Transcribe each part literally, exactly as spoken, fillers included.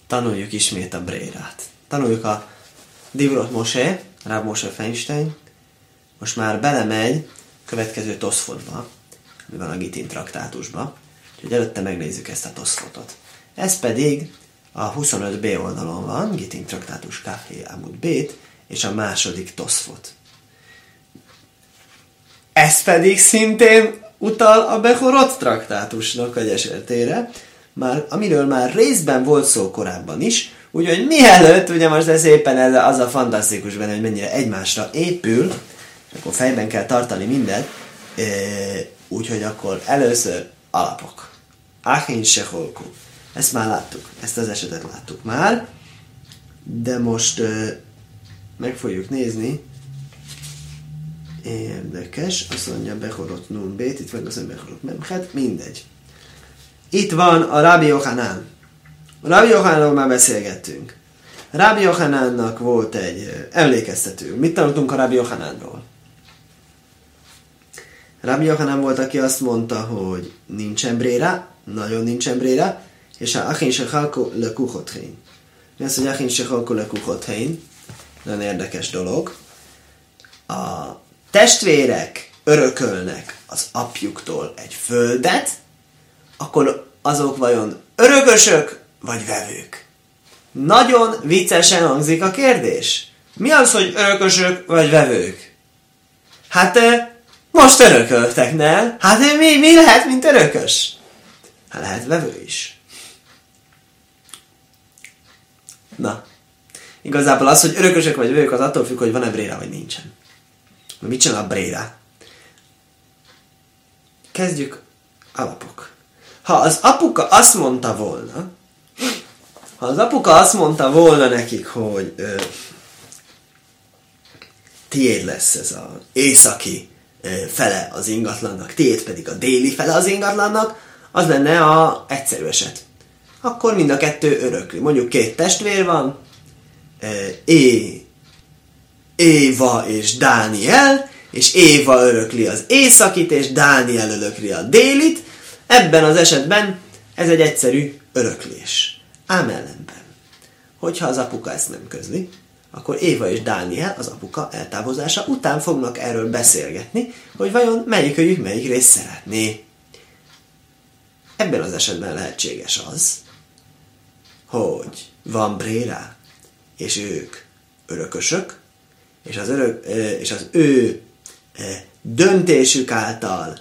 tanuljuk ismét a brérát. Tanuljuk a Divrot Moshe, Rav Moshe Feinstein, most már belemegy következő Toszfotba, ami van a Gitin traktátusba, úgyhogy előtte megnézzük ezt a Toszfotot. Ez pedig a huszonöt bé oldalon van, Gitin traktátus Kafé Amud Bét, és a második Toszfot. Ez pedig szintén utal a Bechorot traktátusnak a gyeseltére, már, amiről már részben volt szó korábban is, úgyhogy mielőtt, ugye most ez éppen ez az a fantasztikus benne, hogy mennyire egymásra épül, és akkor fejben kell tartani mindet, e, úgyhogy akkor először alapok. Achin Secholku. Ezt már láttuk, ezt az esetet láttuk már, de most e, meg fogjuk nézni. Érdekes, azt mondja Bechorot Nun Bét, itt van az Bechorot Memchet, mindegy. Itt van a Rabbi Yochanan. A Rabbi Yochananról már beszélgettünk. Rabbi Yochanannak volt egy emlékeztető. Mit tanultunk a Rabbi Yochananról? Rabbi Yochanan volt, aki azt mondta, hogy nincsen bréra, nagyon nincsen bréra, és a Achin Sechalko le Kuchotchein. Mi az, hogy Achin Sechalko le Kuchotchein? Nagyon érdekes dolog. A testvérek örökölnek az apjuktól egy földet, akkor azok vajon örökösök vagy vevők? Nagyon viccesen hangzik a kérdés. Mi az, hogy örökösök vagy vevők? Hát most örököltek, nem? Hát mi, mi lehet, mint örökös? Hát lehet vevő is. Na, igazából az, hogy örökösök vagy vevők, az attól függ, hogy van-e bréra vagy nincsen. Mit csinál a bréra? Kezdjük alapok. Ha az apuka azt mondta volna, ha az apuka azt mondta volna nekik, hogy ö, tiéd lesz ez az északi ö, fele az ingatlannak, tiéd pedig a déli fele az ingatlannak, az lenne a egyszerű eset. Akkor mind a kettő örökli. Mondjuk két testvér van, ö, é, Éva és Dániel, és Éva örökli az északit, és Dániel örökli a délit. Ebben az esetben ez egy egyszerű öröklés. Ám ellenben, hogyha az apuka ezt nem közli, akkor Éva és Dániel az apuka eltávozása után fognak erről beszélgetni, hogy vajon melyikőjük melyik részt szeretné. Ebben az esetben lehetséges az, hogy van bréra, és ők örökösök, és az, örök, és az ő döntésük által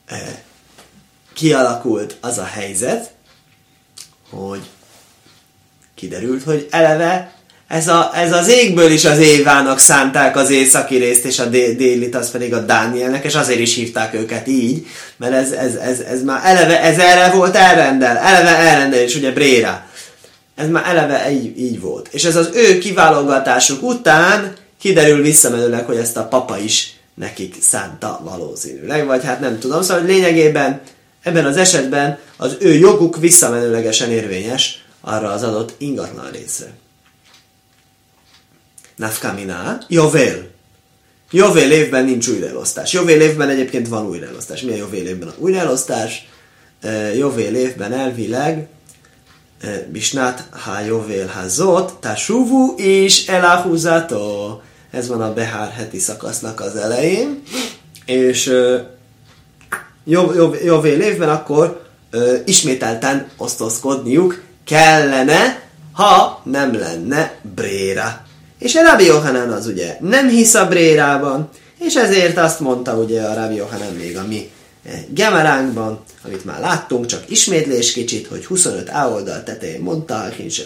kialakult az a helyzet, hogy kiderült, hogy eleve ez, a, ez az égből is az Évának szánták az északi részt, és a délit az pedig a Dánielnek, és azért is hívták őket így, mert ez, ez, ez, ez már eleve, ez erre volt elrendel, eleve elrendelés, ugye bréra. Ez már eleve így, így volt. És ez az ő kiválogatásuk után kiderül visszamenőleg, hogy ezt a papa is nekik szánta valószínűleg, vagy hát nem tudom, szóval lényegében ebben az esetben az ő joguk visszamenőlegesen érvényes arra az adott ingatlan részre. Nafkamina, Jovél. Jovél évben nincs újraelosztás. Jovél évben egyébként van újraelosztás. Mi a Jovél évben a újraelosztás? Jovél évben elvileg Bisnát ha Jovél hazot, Tashuvu és elahúzató. Ez van a Behár heti szakasznak az elején. És Jovél évben akkor ismételten osztozkodniuk kellene, ha nem lenne bréra. És a Rabbi Yochanan az ugye nem hisz a brérában, és ezért azt mondta ugye a Rabbi Yochanan még a mi Gemaránkban, amit már láttunk, csak ismétlés kicsit, hogy huszonöt á oldal tetején mondta,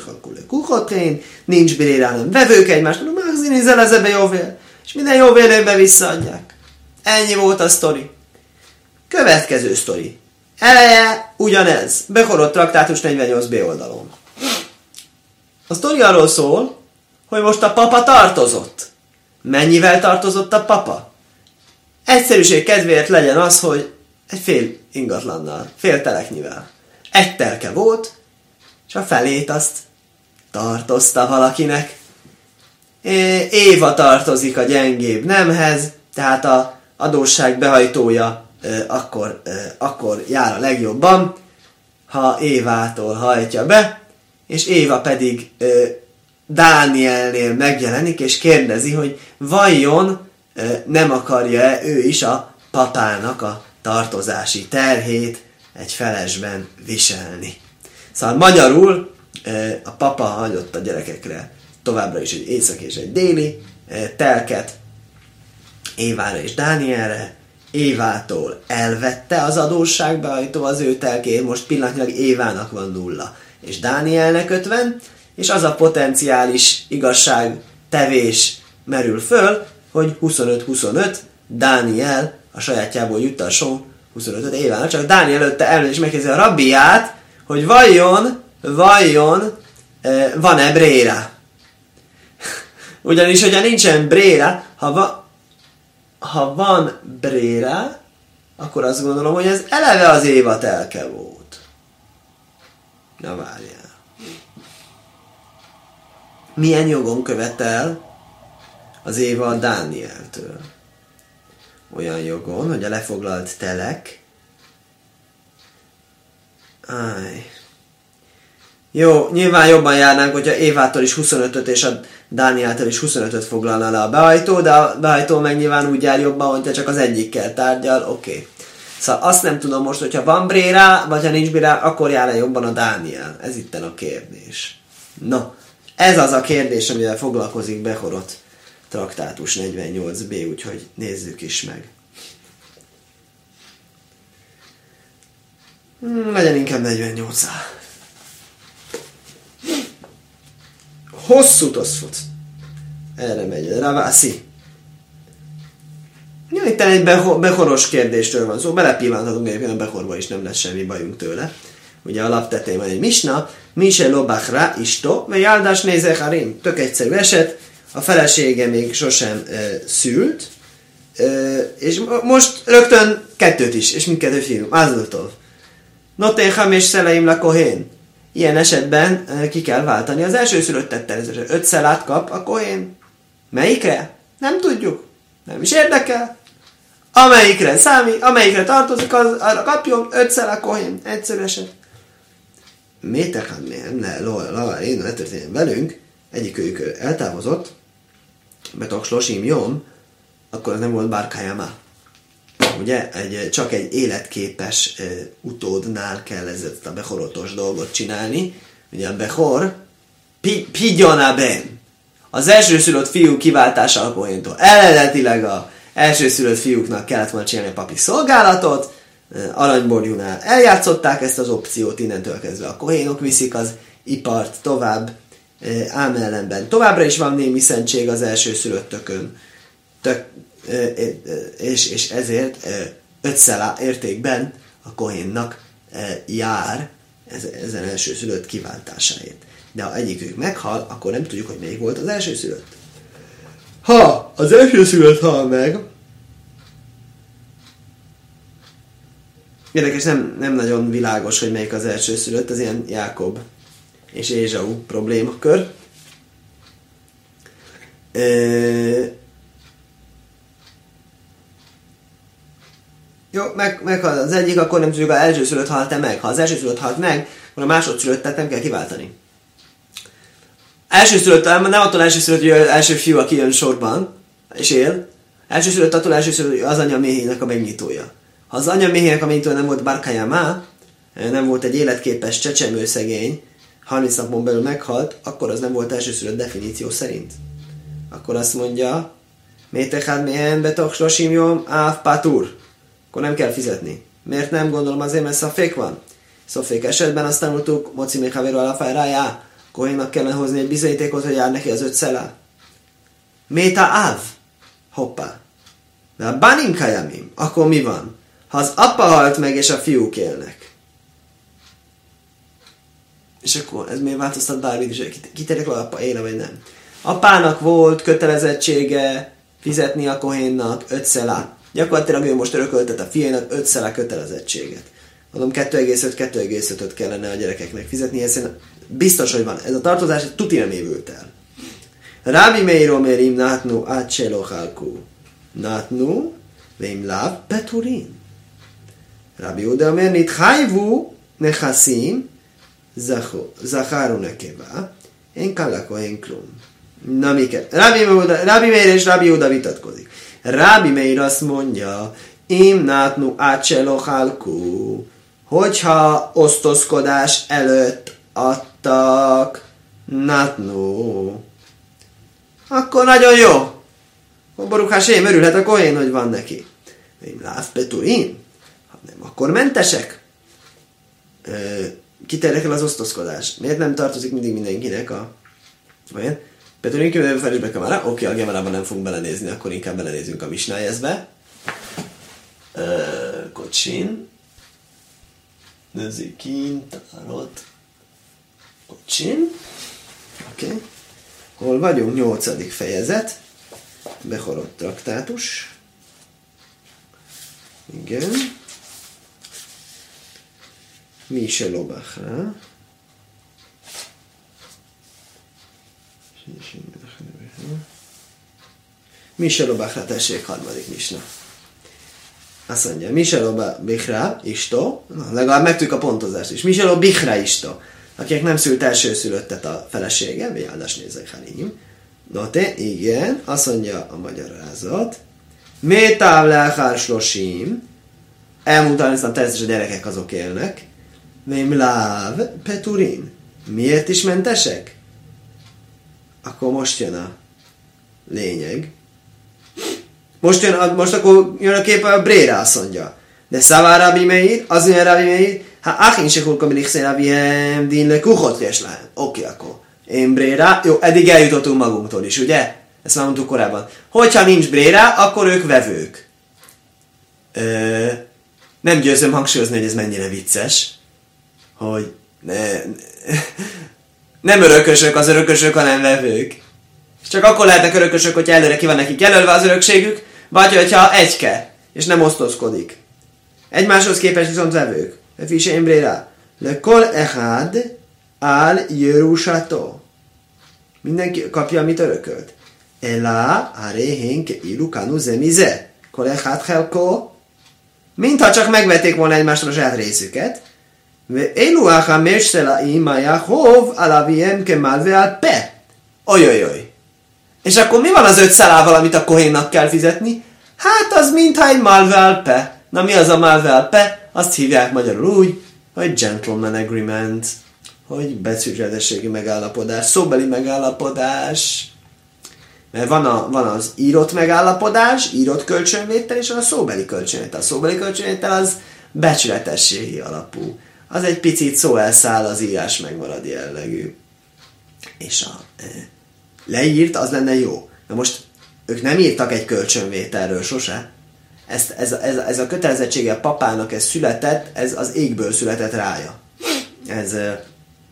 nincs bréra, nem vevők egymást, mondom, magzinizel az ebbe Jovél, és minden Jovél évben visszaadják. Ennyi volt a sztori. Következő sztori. Eleje ugyanez. Bechorot traktátus negyvennyolc bé oldalon. A sztori arról szól, hogy most a papa tartozott. Mennyivel tartozott a papa? Egyszerűség kedvéért legyen az, hogy egy fél ingatlannal, fél teleknyivel. Egy telke volt, és a felét azt tartozta valakinek. Éva tartozik a gyengébb nemhez, tehát a adósság behajtója akkor, akkor jár a legjobban, ha Évától hajtja be, és Éva pedig ö, Dánielnél megjelenik, és kérdezi, hogy vajon ö, nem akarja-e ő is a papának a tartozási terhét egy felesben viselni. Szóval magyarul ö, a papa hagyott a gyerekekre továbbra is egy északi és egy déli ö, telket, Évára és Dánielre. Évától elvette az adósságbehajtó az ő telkét, most pillanatnyilag Évának van nulla, és Dánielnek ötven, és az a potenciális igazság tevés merül föl, hogy huszonöt huszonöt, Dániel a sajátjából juttasson huszonötöt Évának, csak Dániel előtte elő és megkérdezi a rabbiát, hogy vajon, vajon eh, van-e bréra? Ugyanis, hogyha nincsen bréra, ha van, ha van bréra, akkor azt gondolom, hogy ez eleve az Éva telke volt. Na várjál. Milyen jogon követel az Éva a Dánieltől? Olyan jogon, hogy a lefoglalt telek. Áj. Jó, nyilván jobban járnánk, hogyha Évától is huszonötöt és a Dánieltől is huszonötöt foglalna le a behajtó, de a behajtó meg nyilván úgy jár jobban, hogyha csak az egyikkel tárgyal, oké. Okay. Szóval azt nem tudom most, hogyha van bréra, vagy ha nincs bréra, akkor jár-e jobban a Dániel? Ez itten a kérdés. No, ez az a kérdés, amivel foglalkozik Bechorot traktátus negyvennyolc b, úgyhogy nézzük is meg. Hmm, legyen inkább negyvennyolc a. Hosszú toszfot. Erre megy. Ravászi. Ja, itt egy bechoros kérdésről van szó. Szóval belepillanthatunk egyébként a bechorba is, nem lesz semmi bajunk tőle. Ugye a laptetén van egy misna. Mise lobachra isto, vagy áldás nézek harim. Tök egyszerű eset. A felesége még sosem e, szült. E, és most rögtön kettőt is. És mindkettő fiú. Ázultov. Noté hamis szeleim la kohén. Ilyen esetben ki kell váltani az első szülöttet természetesen. Öt szelát kap a kohén. Melyikre? Nem tudjuk. Nem is érdekel. Amelyikre számít, amelyikre tartozik, az, arra kapjon öt szelá kohén. Egyszerű eset. Métekán miért? Ne, la, én ne történjen velünk. Egyikőjük eltávozott. Betok slosim jom. Akkor az nem volt bárkájámá. Ugye, egy, csak egy életképes uh, utódnál kell ezt a bechorotos dolgot csinálni. Ugye a bechor pigyonában. Az elsőszülött fiú kiváltása a kohéntól. Eredetileg az elsőszülött fiúknak kellett volna csinálni a papi szolgálatot. Uh, Aranyborjúnál eljátszották ezt az opciót, innentől kezdve a kohénok viszik az ipart tovább. Uh, ám ellenben továbbra is van némi szentség az elsőszülöttökön. Tök, És, és ezért öt szelá értékben a kohénnak jár ezen elsőszülött kiváltásáért. De ha egyikük meghal, akkor nem tudjuk, hogy melyik volt az elsőszülött. Ha az elsőszülött hal meg, érdekes, nem, nem nagyon világos, hogy melyik az elsőszülött, ez ilyen Jákob és Ézsau problémakör. E- Jó, meg, meghal az egyik, akkor nem tudjuk, az elsőszülött halt-e meg. Ha az elsőszülött halt meg, akkor a másodszülöttet nem kell kiváltani. Elsőszülött, nem attól elsőszülött, hogy az első fiú, aki jön sorban, és él. Elsőszülött attól elsőszülött, hogy az anya méhének a megnyitója. Ha az anya méhének a megnyitója nem volt bárkájámá, nem volt egy életképes csecsemő szegény, harminc napon belül meghalt, akkor az nem volt elsőszülött definíció szerint. Akkor azt mondja, métechad méhen betok slosim jom áv patur. Akkor nem kell fizetni. Miért nem? Gondolom azért, mert szafék van. Szafék esetben azt tanultuk, moci még havéro alafájrájá, kohénnak kellene hozni egy bizonyítékot, hogy jár neki az öt szelá. Méta áv. Hoppá. De a banim kajamim. Akkor mi van? Ha az apa halt meg, és a fiúk élnek. És akkor ez miért változtat Dávid is? Kitérjek az apa éle, vagy nem? Apának volt kötelezettsége fizetni a kohénnak öt szelá. Gyakorlatilag ő most örököltet a fiainak öt szelá kötelezettséget. Mondom, kettő egész öt kettő egész ötöt kellene a gyerekeknek fizetni, hiszen biztos, hogy van. Ez a tartozás tuti nem évült el. Rábi meiro merim nátnu átseló halkú. Nátnu veim láv peturin. Rábi Uda mernit hájvú nechaszim Zacharu nekeva, én kallako én klum. Na miket? Rabbi Meir és Rabbi Júda vitatkozik. Rabbi Meir azt mondja, im nátnu átselochalku, hogyha osztozkodás előtt adtak nátnu, akkor nagyon jó. Baruch Hashem, örülhet a kohén, hogy van neki. Im láv peturim, ha nem, akkor mentesek. Kiterjek el az osztozkodás. Miért nem tartozik mindig mindenkinek a... Olyan? Peturim kívül felülbe kamara. Oké, a Gemarában nem fogunk belenézni, akkor inkább belenézünk a Misnájezbe. Kocsin. Nezikin, tárot. Kocsin. Oké. Okay. Hol vagyunk? Nyolcadik fejezet. Behorott traktátus. Igen. Mi se lobachra. Mi se lobachra, tessék, harmadik misna. Azt mondja, mi se lobachra, isto, na, legalább megtudjuk a pontozást is. Mi se lobichra, isto, akinek nem szült elsőszülöttet a felesége, vagy áldás nézek harim. No te, igen, azt mondja a magyarázat. Métáv lelhár slosim, elmúltan hiszem természetesen a gyerekek azok élnek. Vém láv peturin. Miért is mentesek? Akkor most jön a lényeg. Most, jön a, most akkor jön a kép a Bréra, azt mondja. De szavá Rabbi Meir, az jön Rabbi Meir, ha achin se hulka benichszén Rabbihem, din le kuchot késlán. Oké, akkor. Én Bréra, jó, eddig eljutottunk magunktól is, ugye? Ezt már mondtuk korábban. Hogyha nincs Bréra, akkor ők vevők. Ö, nem győzöm hangsúlyozni, hogy ez mennyire vicces, hogy ne, ne, nem örökösök az örökösök, hanem vevők. És csak akkor lehetnek örökösök, hogyha előre ki van nekik jelölve az örökségük, vagy hogyha egyke, és nem osztozkodik. Egymáshoz képest viszont vevők. Fise Embréra. Le kol echad al Jerusátó. Mindenki kapja, amit örökölt. Ela arehén ke ilukanu zemize. Kol echad helko. Mintha csak megvették volna egymástól a saját részüket. Elu achamesh szelaim a Jahov alaviem kemalve al pe. Ojojoj. És akkor mi van az öt szalával, amit a kohénnak kell fizetni? Hát az mintha egy malve al pe. Na mi az a malve al pe? Azt hívják magyarul úgy, hogy gentleman agreement. Hogy becsületességi megállapodás, szóbeli megállapodás. Mert van, a, van az írott megállapodás, írott kölcsönvétel, és van a szóbeli kölcsönvétel. A szóbeli kölcsönvétel az becsületességi alapú. Az egy picit szó elszáll, az írás megmarad jellegű. És a e, leírt, az lenne jó. Na most ők nem írtak egy kölcsönvételről sose. Ezt, ez, ez, ez a kötelezettsége a papának, ez született, ez az égből született rája. Ez e,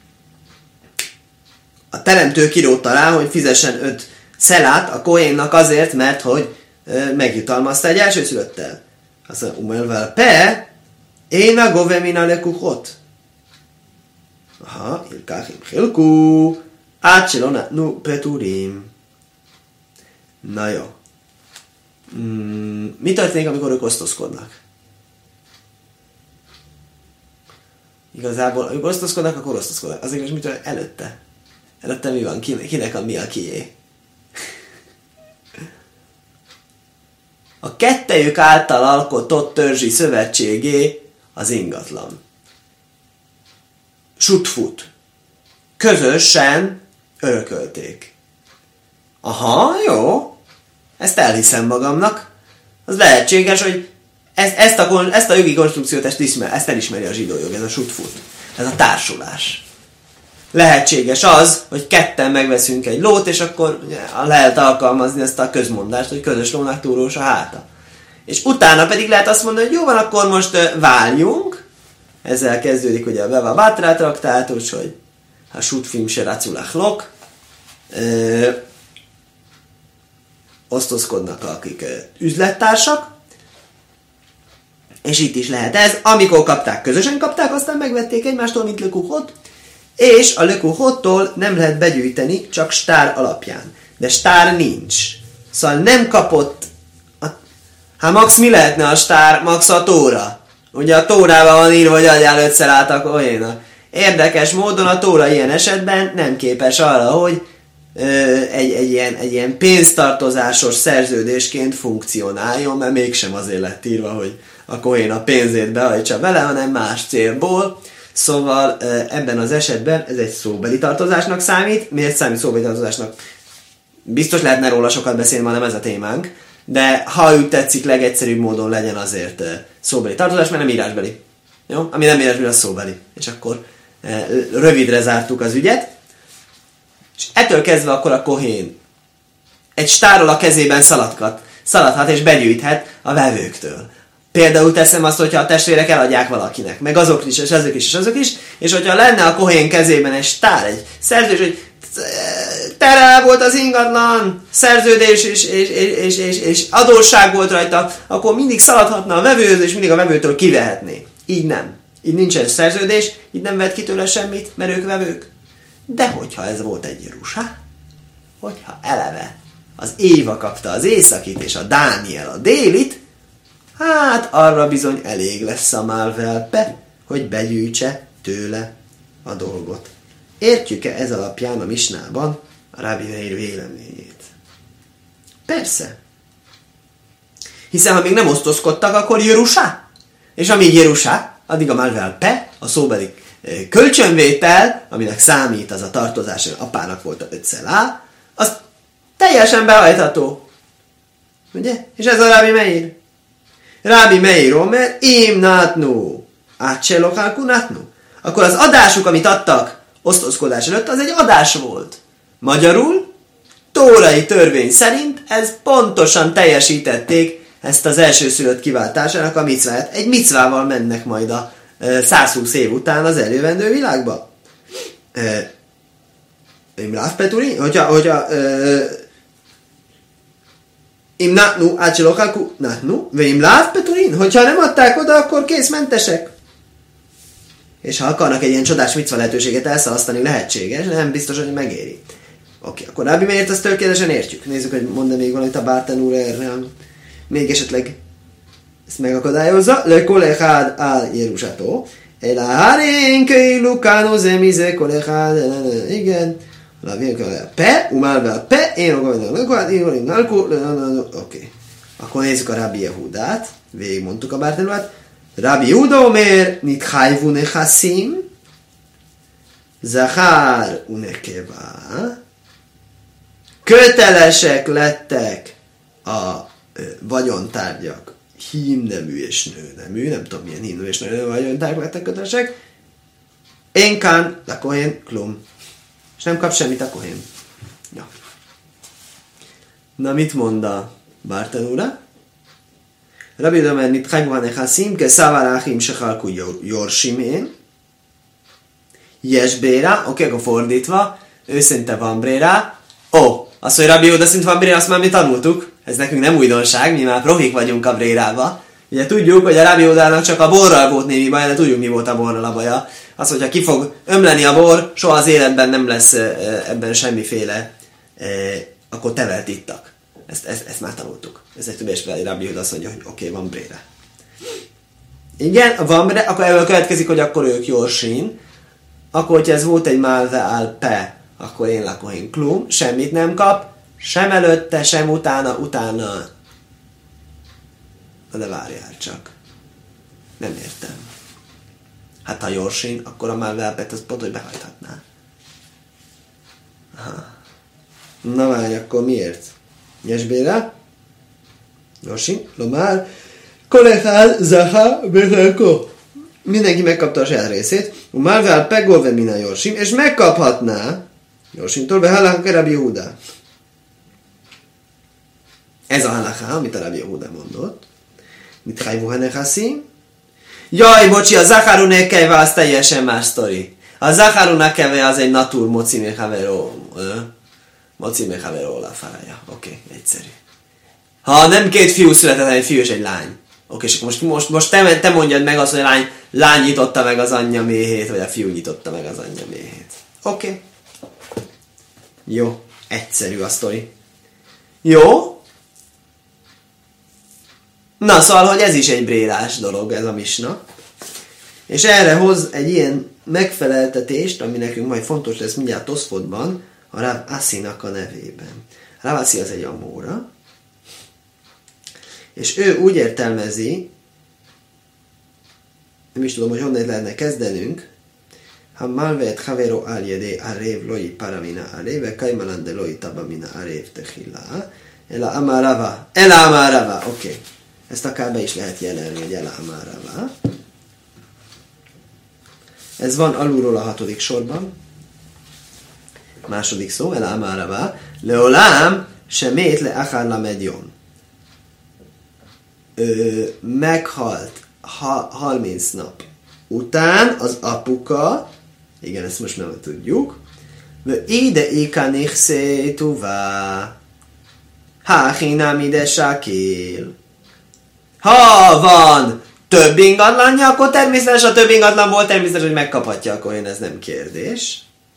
a teremtő kirótta rá, hogy fizessen öt szelát a kohénnak azért, mert hogy e, megjutalmazta egy elsőszülöttel. Azt mondja, umelvel pe, én a govemina lekuchot. Aha, ilkáchim hilku, átsilona nu peturim. Na jó. Mm, mi történik, amikor ők osztozkodnak? Igazából, amikor osztozkodnak, akkor osztozkodnak. Azért, hogy mit történik előtte? Előtte mi van? Kinek a mi a kié? A kettejük által alkotott törzsi szövetségé az ingatlan. Sutfut. Közösen örökölték. Aha, jó. Ezt elhiszem magamnak. Az lehetséges, hogy ezt, ezt, a, ezt a jogi konstrukciót ezt, ismer, ezt elismeri a zsidó jog, ez a sutfut. Ez a társulás. Lehetséges az, hogy ketten megveszünk egy lót, és akkor ugye, lehet alkalmazni ezt a közmondást, hogy közös lónak túrós a háta. És utána pedig lehet azt mondani, hogy jó van, akkor most uh, váljunk. Ezzel kezdődik ugye a Beva Batra traktátus, hogy ha sutfim se raculach lok. Uh, osztozkodnak, akik uh, üzlettársak. És itt is lehet ez. Amikor kapták, közösen kapták, aztán megvették egymástól, mint lökuchot. És a lökuchottól nem lehet begyűjteni, csak stár alapján. De stár nincs. Szóval nem kapott. A... Hát max mi lehetne a stár? Max a tóra. Ugye a tórában van írva, hogy adjál ötszer át a kohénnak. Érdekes módon a Tóra ilyen esetben nem képes arra, hogy ö, egy, egy, ilyen, egy ilyen pénztartozásos szerződésként funkcionáljon, mert mégsem azért lett írva, hogy a kohén a pénzét behajtsa bele, hanem más célból. Szóval ö, ebben az esetben ez egy szóbeli tartozásnak számít. Miért számít szóbeli tartozásnak? Biztos lehetne róla sokat beszélni, ma nem ez a témánk, de ha úgy tetszik, legegyszerűbb módon legyen azért ö, szóbeli tartozás, mert nem írásbeli. Jó? Ami nem írásbeli, az szóbeli. És akkor rövidre zártuk az ügyet, és ettől kezdve akkor a kohén egy stárol a kezében szaladhat, szaladhat és begyűjthet a vevőktől. Például teszem azt, hogyha a testvérek eladják valakinek, meg azok is, és azok is, és azok is, és hogyha lenne a kohén kezében egy stár, egy szerződés, hogy tere volt az ingatlan, szerződés és, és, és, és, és adósság volt rajta, akkor mindig szaladhatna a vevőhöz, és mindig a vevőtől kivehetné. Így nem. Így nincsen szerződés, így nem vett ki tőle semmit, mert ők vevők. De hogyha ez volt egy Jerusá, hogyha eleve az Éva kapta az északit, és a Dániel a délit, hát arra bizony elég lesz a Málvelpe, hogy begyűjtse tőle a dolgot. Értjük-e ez alapján a misnában a Rabbi Meir véleményét? Persze. Hiszen ha még nem osztozkodtak, akkor Jerusá. És amíg Jerusá, addig a Málvelpe, a szóbeli kölcsönvétel, aminek számít az a tartozás, hogy apának volt a öt szelá, az teljesen behajtható. Ugye? És ez a Rabbi Meir. Rabbi Meir omer, im nátnu, átselokálku nátnu. Akkor az adásuk, amit adtak osztozkodás előtt, az egy adás volt. Magyarul, tórai törvény szerint ez pontosan teljesítették ezt az elsőszülött kiváltásának a micvát. Egy micvával mennek majd a e, száz húsz év után az elővendő világba. Im láv peturi, hogyha, hogyha im natnu ácsilokaku natnu, ve im láv peturin, hogyha nem adták oda, akkor kész, mentesek. És ha akarnak egy ilyen csodás micva lehetőséget elszalasztani, lehetséges, nem biztos, hogy megéri. Oké, akkor Rabbi Meért azt tökéletesen értjük. Nézzük, hogy mondani még valamit a Bárten úr erre. Még esetleg ezt megakadályozza. Le kolechad al Jerusátó. El a harin keilu kano zemize kolechad. Igen. Pe, umálvel pe, én ogavedem. Én Oké. Akkor nézzük a Rabbi Jehudát. Végig mondtuk a Bárten úrát. Rabbi Yehuda omer nitchayvu nechassim. Zachár unekeva. Kötelesek lettek a vagyontárgyak, hímnemű és nőnemű, nem tudom milyen hímnemű és nőnemű vagyontárgyak lettek kötelesek, énkán, a kohén, klum. És nem kap semmit a kohén. Ja. Na, mit mond a Bárten úra? Rabbi Domer nitchayvu nechassim, ke szavarachim sechalku yorsimén. Yes bréra, oké, akkor fordítva, ő szerinte van bréra. Ó, oh, azt, hogy Rabbi Yehuda szerint van bréra, azt már mi tanultuk. Ez nekünk nem újdonság, mi már prohik vagyunk a brérába. Ugye tudjuk, hogy a Rabbi Yehudának csak a borral volt némi baja, de tudjuk, mi volt a borral a baja. Az, hogyha ki fog ömleni a bor, soha az életben nem lesz ebben semmiféle, akkor tevelt ittak. Ezt, ezt, ezt már tanultuk. Ez egy többés fel, Rabbi Yehuda azt mondja, hogy oké, okay, van bréra. Igen, van bréra, akkor ebből következik, hogy akkor ők jorsin. Akkor, hogyha ez volt egy málve al pe, akkor én lakohin klum, semmit nem kap, sem előtte, sem utána, utána. De várjál csak. Nem értem. Hát ha jorsin, akkor a málve al pet az pont, hogy behajthatná. Aha. Na várj, akkor miért? Nyesbére? Jorsin, lomár, kolechál, zaha, bechelko. Mindenki megkapta a saját részét. Málvál pegolve mina Jorsim, és megkaphatná Jorsimtól be halakha Rabbi Yehuda. Ez a halakha, amit a Rabbi Yehuda mondott. Mit chayvu hanechassim? Jaj, bocsi, a Zacharu nekeve az teljesen más sztori. A Zacharu nekeve az egy natur moci mechavero. Moci mechavero lafarája. Oké, okay, egyszerű. Ha nem két fiú született, egy fiú és egy lány. Oké, és most, most, most te, te mondjad meg azt, hogy a lány, lány nyitotta meg az anyja méhét, vagy a fiú nyitotta meg az anyja méhét. Oké. Okay. Jó, egyszerű a sztori. Jó. Na, szóval, hogy ez is egy brélás dolog, ez a misna. És erre hoz egy ilyen megfeleltetést, ami nekünk majd fontos lesz mindjárt Toszfotban, a Rav Asinak a nevében. Rav Asi az egy amóra, és ő úgy értelmezi, nem is tudom, hogy honnan lehetne kezdenünk, ha malvet havero aljede arev loi paramina areve, kaimalan de loi tabamina arev techila, ela amarava, ela amarava, oké. Okay. Ezt akár be is lehet jelenni, hogy ela amarava. Ez van alulról a hatodik sorban. Második szó, ela amarava, leolám semét le achar lamedjon. Meghalt ha, harminc nap után az apuka, igen, ezt most nem tudjuk, ide ikanich szétuvá, háchinám ide sákél. Ha van több ingatlanja, akkor természetesen a több ingatlanból természetesen, hogy megkaphatja, akkor én ez nem kérdés.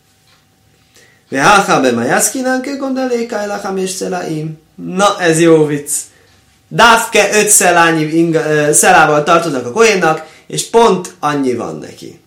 Na, ez jó vicc. Dávke öt szelányi szelával tartoznak a kohénnak, és pont annyi van neki.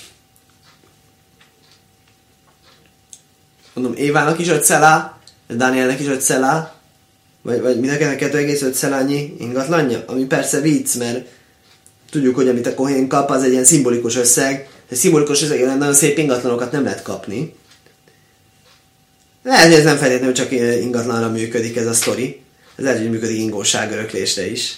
Mondom, Évának is öt szelá, Dánielnek is öt szelá, vagy, vagy mindenkinek kettő egész öt szelányi ingatlanja, ami persze vicc, mert tudjuk, hogy amit a kohén kap, az egy ilyen szimbolikus összeg, de szimbolikus összeg, nagyon szép ingatlanokat nem lehet kapni. Lehet, hogy ez nem feltétlenül csak ingatlanra működik ez a sztori. Ez lehet, hogy működik ingóság öröklésre is.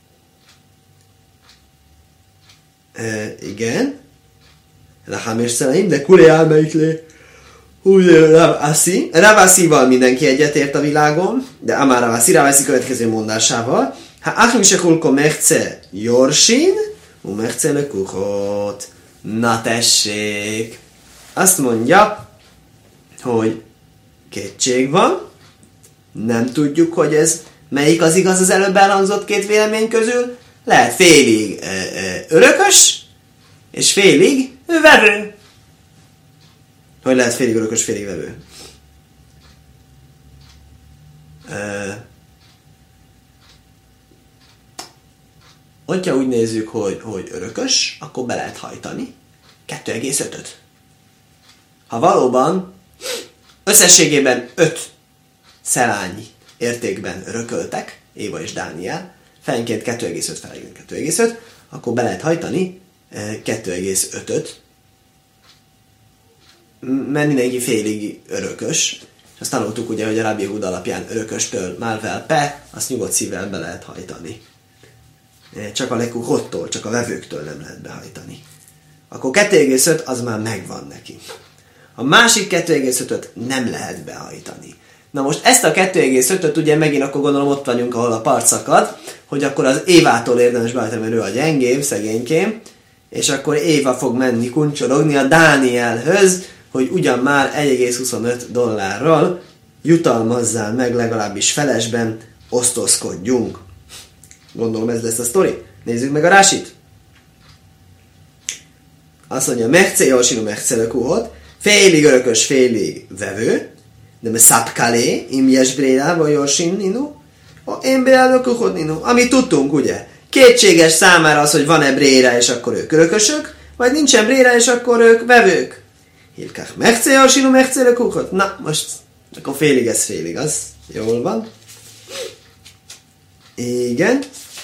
E, igen. Lahámés szeleim, de kulé álmeiklé. Úgy, Rav Asi. Rav Asival mindenki egyetért a világon, de Amár Rav Asi, Rav Asi következő mondásával. Ha achim se kulko mechce jorsin, u mechce lekuchot. Na tessék. Azt mondja, hogy kétség van, nem tudjuk, hogy ez melyik az igaz az előbb elhangzott két vélemény közül. Lehet félig ö, ö, örökös, és félig vevő. Hogy lehet félig örökös, félig vevő? Ö, hogyha úgy nézzük, hogy, hogy örökös, akkor be lehet hajtani kettő egész ötöt. Ha valóban összességében öt szelányi értékben örököltek, Éva és Dániel, fejenként kettő egész öt, fejenként kettő egész öt, akkor be lehet hajtani kettő egész ötöt, mert mindenki félig örökös, és azt tanultuk ugye, hogy a Rabbi Yehuda alapján örököstől málvel pe, azt nyugodt szívvel be lehet hajtani. Csak a lekuhottól, csak a vevőktől nem lehet behajtani. Akkor kettő egész öt az már megvan neki. A másik kettő egész ötöt nem lehet behajtani. Na most ezt a kettő egész ötöt ugye megint akkor gondolom ott vagyunk, ahol a part szakad, hogy akkor az Évától érdemes behajtani, mert ő a gyengébb, szegénykém, és akkor Éva fog menni kuncsorogni a Dánielhöz, hogy ugyan már egy egész huszonöt dollárral jutalmazzál meg legalábbis felesben, osztozkodjunk. Gondolom ez lesz a sztori. Nézzük meg a rásit. Azt mondja, mechce jósinu mechce lekuhot, félig örökös, félig vevő, de me szapkalé, im jes bréla, vagy jósin ninu, én bréla lekuhot ninu. Amit tudtunk, ugye? Kétséges számára az, hogy van-e bréra, és akkor ők örökösök, vagy nincsen bréra, és akkor ők vevők. Hívkák mechce jósinu mechce lekuhot. Na, most akkor félig ez félig, az jól van. Igen.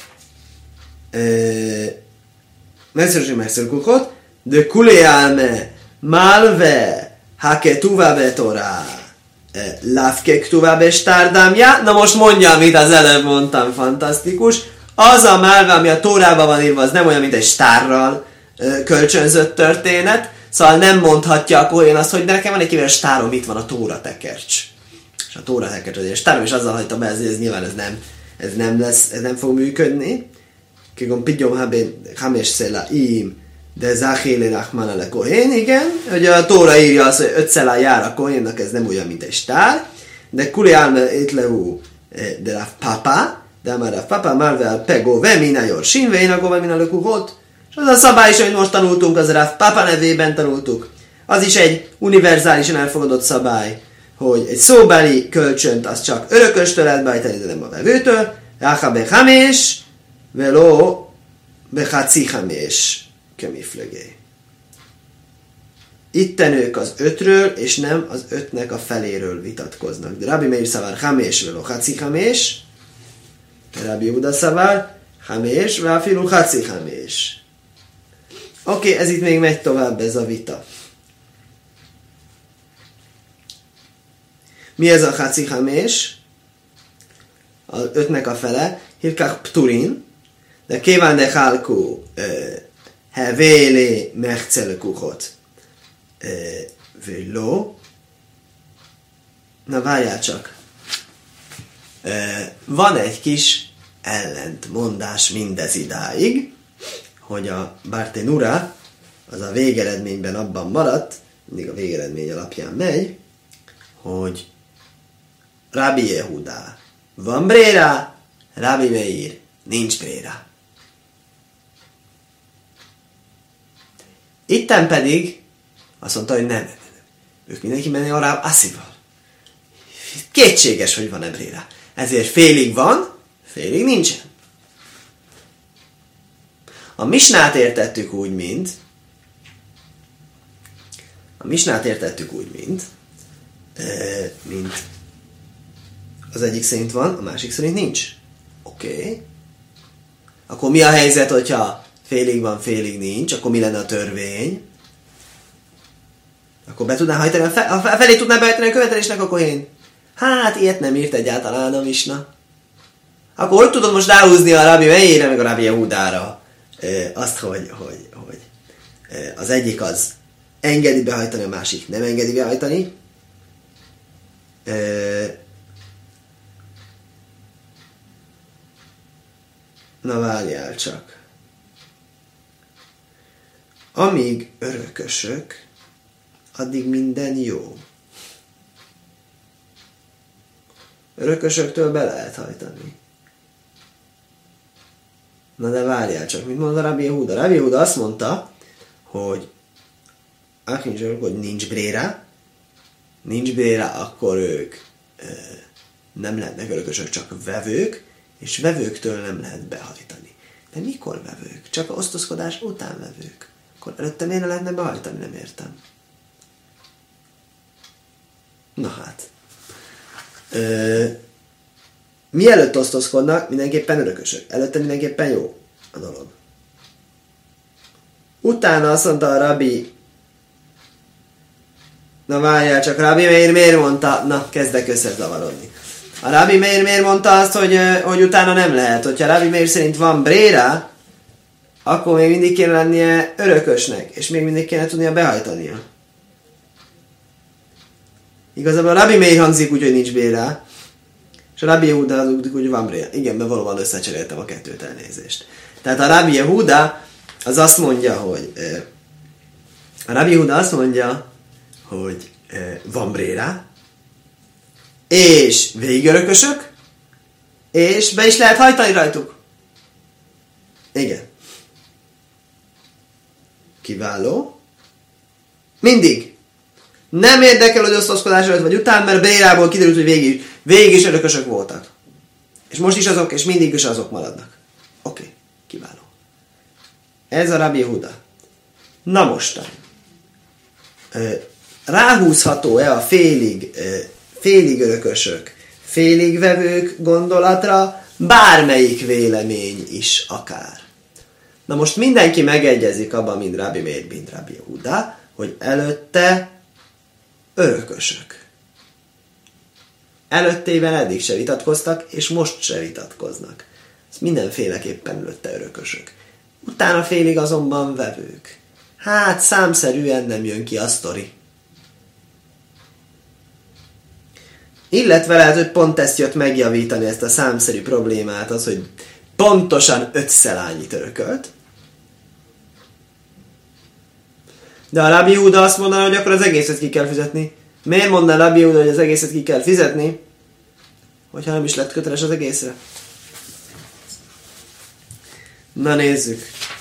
Mechce jósinu mechce lekuhot, de kulé álme, malve, hake tuva betorá, lávke tuva bestárdámja. Na most mondja, amit az előbb mondtam, fantasztikus. Az a málve, ami a Tórában van írva, az nem olyan, mint egy stárral kölcsönzött történet, szóval nem mondhatja a kohén azt, hogy de nekem van egy kivéles stárom, itt van a Tóra tekercs. És a Tóra tekercs, hogy a stárom is azzal hagyta be, ez, ez nyilván ez nem, ez nem lesz, ez nem fog működni. Kikon pidjom habén hames szela im, de záhélé rachmana le kohén, igen, hogy a Tóra írja azt, hogy öt szelá jár a kohénnak, ez nem olyan, mint egy stár, de kuli álme étlehú de Rav Papa, de már Rav Papa márvel pego vemina jor sinveina go vemina lekuhot, és az a szabály is, amit most tanultunk, az Rav Papa nevében tanultuk. Az is egy univerzálisan elfogadott szabály, hogy egy szóbeli kölcsönt az csak örököstől lehet beállítani, de nem a vevőtől. Ráha bechamés, veló bechaci hamés. Kemiflegé. Itten ők az ötről, és nem az ötnek a feléről vitatkoznak. De Rabbi Meir szavár hamés, velo haci hamés. Rabbi Yehuda szavár hamés, váfilu haci hamés. Oké, okay, ez itt még megy tovább ez a vita. Mi ez a haci hamés? Az ötnek a fele. Hirkach pturin. De kíván de halku hevéli mechcelekuchot. Véló. Na várjál csak. Van egy kis ellentmondás mindez idáig, hogy a Barthénura az a végeredményben abban maradt, mindig a végeredmény alapján megy, hogy Rabbi Yehuda van bréra, Rabbi Meir nincs bréra. Itten pedig azt mondta, hogy nem, nem, nem. Ők mindenki menni a Ráv Asszival. Kétséges, hogy van-e bréra. Ezért félig van, félig nincsen. A misnát értettük úgy, mint a misnát értettük úgy, mint e, mint az egyik szerint van, a másik szerint nincs. Oké. Okay. Akkor mi a helyzet, hogyha félig van, félig nincs? Akkor mi lenne a törvény? Akkor be tudná hajtani, a, fe, a felé tudná behajtani a követelésnek a kohén? Hát, ilyet nem írt egyáltalán a misna. Akkor hogy tudod most ráhúzni a Rabbi Meirre, meg a Rabbi Yehudára e, azt, hogy, hogy, hogy e, az egyik az engedi behajtani, a másik nem engedi behajtani? E, na várjál csak. Amíg örökösök, addig minden jó. Örökösöktől be lehet hajtani. Na de várjál csak, mit mond a Rabbi Yehuda? Rabbi Yehuda azt mondta, hogy hogy nincs bréra, nincs bréra, akkor ők e, nem lehetnek örökösök, csak vevők, és vevőktől nem lehet behajtani. De mikor vevők? Csak a osztozkodás után vevők. Akkor előtte miért ne lehetne behajtani? Nem értem. Na hát. Ö, mielőtt osztozkodnak, mindenképpen örökösök. Előtte mindenképpen jó a dolog. Utána azt mondta a Rabbi, na várjál csak, Rabbi Meir miért mondta, na kezdek összezavarodni. A Rabbi Meir miért mondta azt, hogy, hogy utána nem lehet. Hogyha Rabbi Meir szerint van bréra, akkor még mindig kéne lennie örökösnek, és még mindig kéne tudnia behajtania. Igazából a Rabbi Meir hangzik úgy, hogy nincs bréra, és a Rabbi Yehuda az úgy, hogy van bréra. Igen, mert valóban összecseréltem a kettőt, elnézést. Tehát a Rabbi Yehuda az azt mondja, hogy a Rabbi Yehuda azt mondja, hogy van bréra, és végigörökösök, és be is lehet hajtani rajtuk. Igen. Kiváló. Mindig. Nem érdekel, hogy osztozkodás előtt vagy után, mert brérából kiderült, hogy végig, végig is örökösök voltak. És most is azok, és mindig is azok maradnak. Oké, okay. Kiváló. Ez a Rabbi Yehuda. Na mostan. Ráhúzható-e a félig, félig örökösök, félig vevők gondolatra bármelyik vélemény is akár? Na most mindenki megegyezik abban, mint Rabbi Meir, mint Rabbi Yehuda, hogy előtte örökösök. Előttében eddig se vitatkoztak, és most se vitatkoznak. Ez mindenféleképpen előtte örökösök. Utána félig azonban vevők. Hát számszerűen nem jön ki a sztori. Illetve lehet, hogy pont ezt jött megjavítani, ezt a számszerű problémát, az, hogy pontosan ötszer annyit örökölt. De a Rabbi Yehuda azt mondaná, hogy akkor az egészet ki kell fizetni. Miért mondaná Rabbi Yehuda, hogy az egészet ki kell fizetni, hogyha nem is lett köteles az egészre? Na nézzük.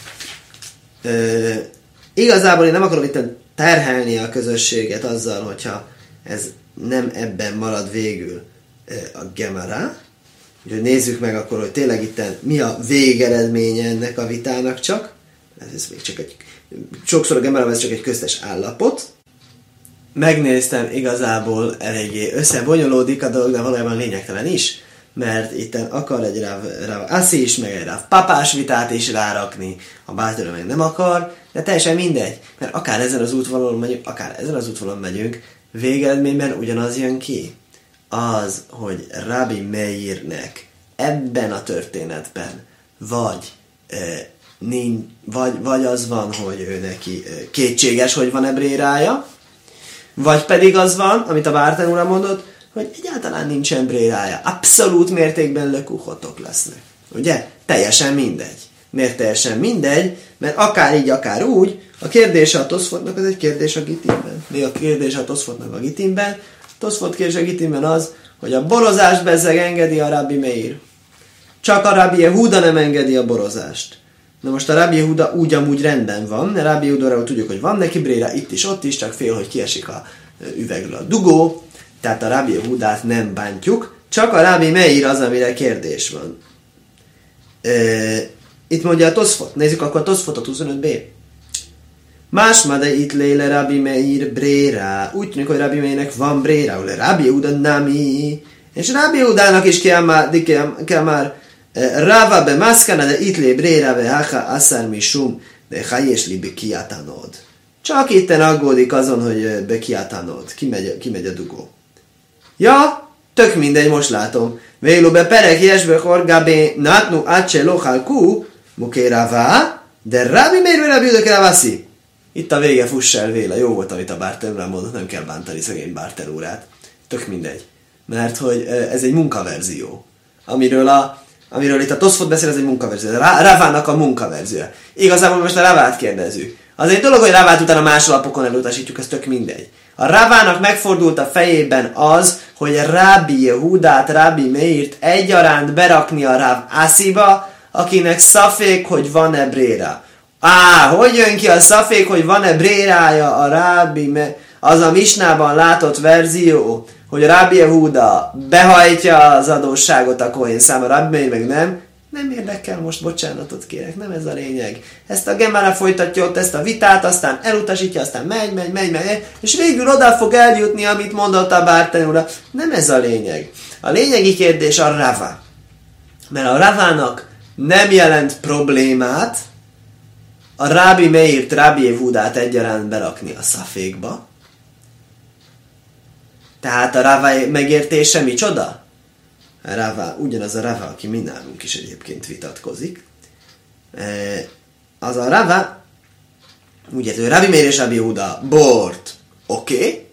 E, igazából én nem akarom itt terhelni a közösséget azzal, hogyha ez nem ebben marad végül a Gemara. Úgyhogy nézzük meg akkor, hogy tényleg itt mi a végeredménye ennek a vitának csak. ez még csak egy, sokszor a Gemara ez csak egy köztes állapot. Megnéztem, igazából eléggé összebonyolódik a dolog, de valójában lényegtelen is, mert itt akar egy Rav, Rav Assi is, meg egy Rav Papás vitát is rárakni, a Bártőre meg nem akar, de teljesen mindegy, mert akár ezen az útvonalon megyünk, akár ezen az útvonalon megyünk, végeredményben ugyanaz jön ki. Az, hogy Rabbi Meirnek ebben a történetben vagy, e, nincs, vagy, vagy az van, hogy ő neki e, kétséges, hogy van-e brérája, vagy pedig az van, amit a Bárten úr mondott, hogy egyáltalán nincsen brérája. Abszolút mértékben lökuhotok lesznek. Ugye? Teljesen mindegy. Miért teljesen mindegy? Mert akár így, akár úgy, a kérdése a Toszfotnak az egy kérdés a Gitimben. Mi a kérdés a Toszfotnak a Gitimben? Toszfot kérdés a Gitimben az, hogy a borozást bezzeg engedi a Rabbi Meir. Csak a Rabbi Yehuda nem engedi a borozást. Na most a Rabbi Yehuda úgy amúgy rendben van, mert Rabbi Yehudáról tudjuk, hogy van neki bréra, itt is, ott is, csak fél, hogy kiesik a üvegről a dugó, tehát a Rabbi Yehudát nem bántjuk, csak a Rabbi Meir az, amire kérdés van. E, itt mondja a Toszfot, nézzük akkor a Toszfotot huszonöt b. Másma de itt léle Rabbi Meir bréra. Úgy tűnik, hogy Rabbi Meirnek van bréra, ule Rabbi Yehuda nami. És Rabbi Yehudának is kell már, kell már Rava be maszkana de itt lé bréra be hacha asszár misum de hajés li be kiátanod. Csak itten aggódik azon, hogy be kiátanod. Kimegy, kimegy a dugó. Ja, tök mindegy, most látom. Vélu be perek jesbe horgabé natnu acse lochalku muké Rava de Rabbi Meir ve Rabbi Yehuda keravaszi. Itt a vége, fuss el Véla. Jó volt, amit a Bárten úrán mondott, nem kell bántani szegény Bárten úrát. Tök mindegy. Mert hogy ez egy munkaverzió. Amiről, a, amiről itt a Toszfot beszél, ez egy munkaverzió. Ravának a munkaverzió. Igazából most a Ravát kérdezzük. Az egy dolog, hogy Ravát utána más alapokon elutasítjuk, ez tök mindegy. A Ravának megfordult a fejében az, hogy Rabbi Yehudát, Rabbi Meirt egyaránt berakni a Rav Asziba, akinek szafék, hogy van-e bréra. Á, hogy jön ki a szafék, hogy van-e brérája a Rabbi Me... Az a Misnában látott verzió, hogy Rabbi Yehuda behajtja az adósságot a Kohén számára, Rabbi Meir meg nem. Nem érdekel, most bocsánatot kérek, nem ez a lényeg. Ezt a Gemara folytatja ott, ezt a vitát, aztán elutasítja, aztán megy, megy, megy, megy, és végül oda fog eljutni, amit mondott a Bárten úr. Nem ez a lényeg. A lényegi kérdés a Rava. Mert a Ravának nem jelent problémát a Rabbi Meirt, Rabbi Yehudát egyaránt berakni a szafékba. Tehát a Rava megértése micsoda? A Rava, ugyanaz a Rava, aki mi nálunk is egyébként vitatkozik. Az a Rava, úgy értő, Rabbi Meir és Rabbi Yehuda bort, oké. Okay.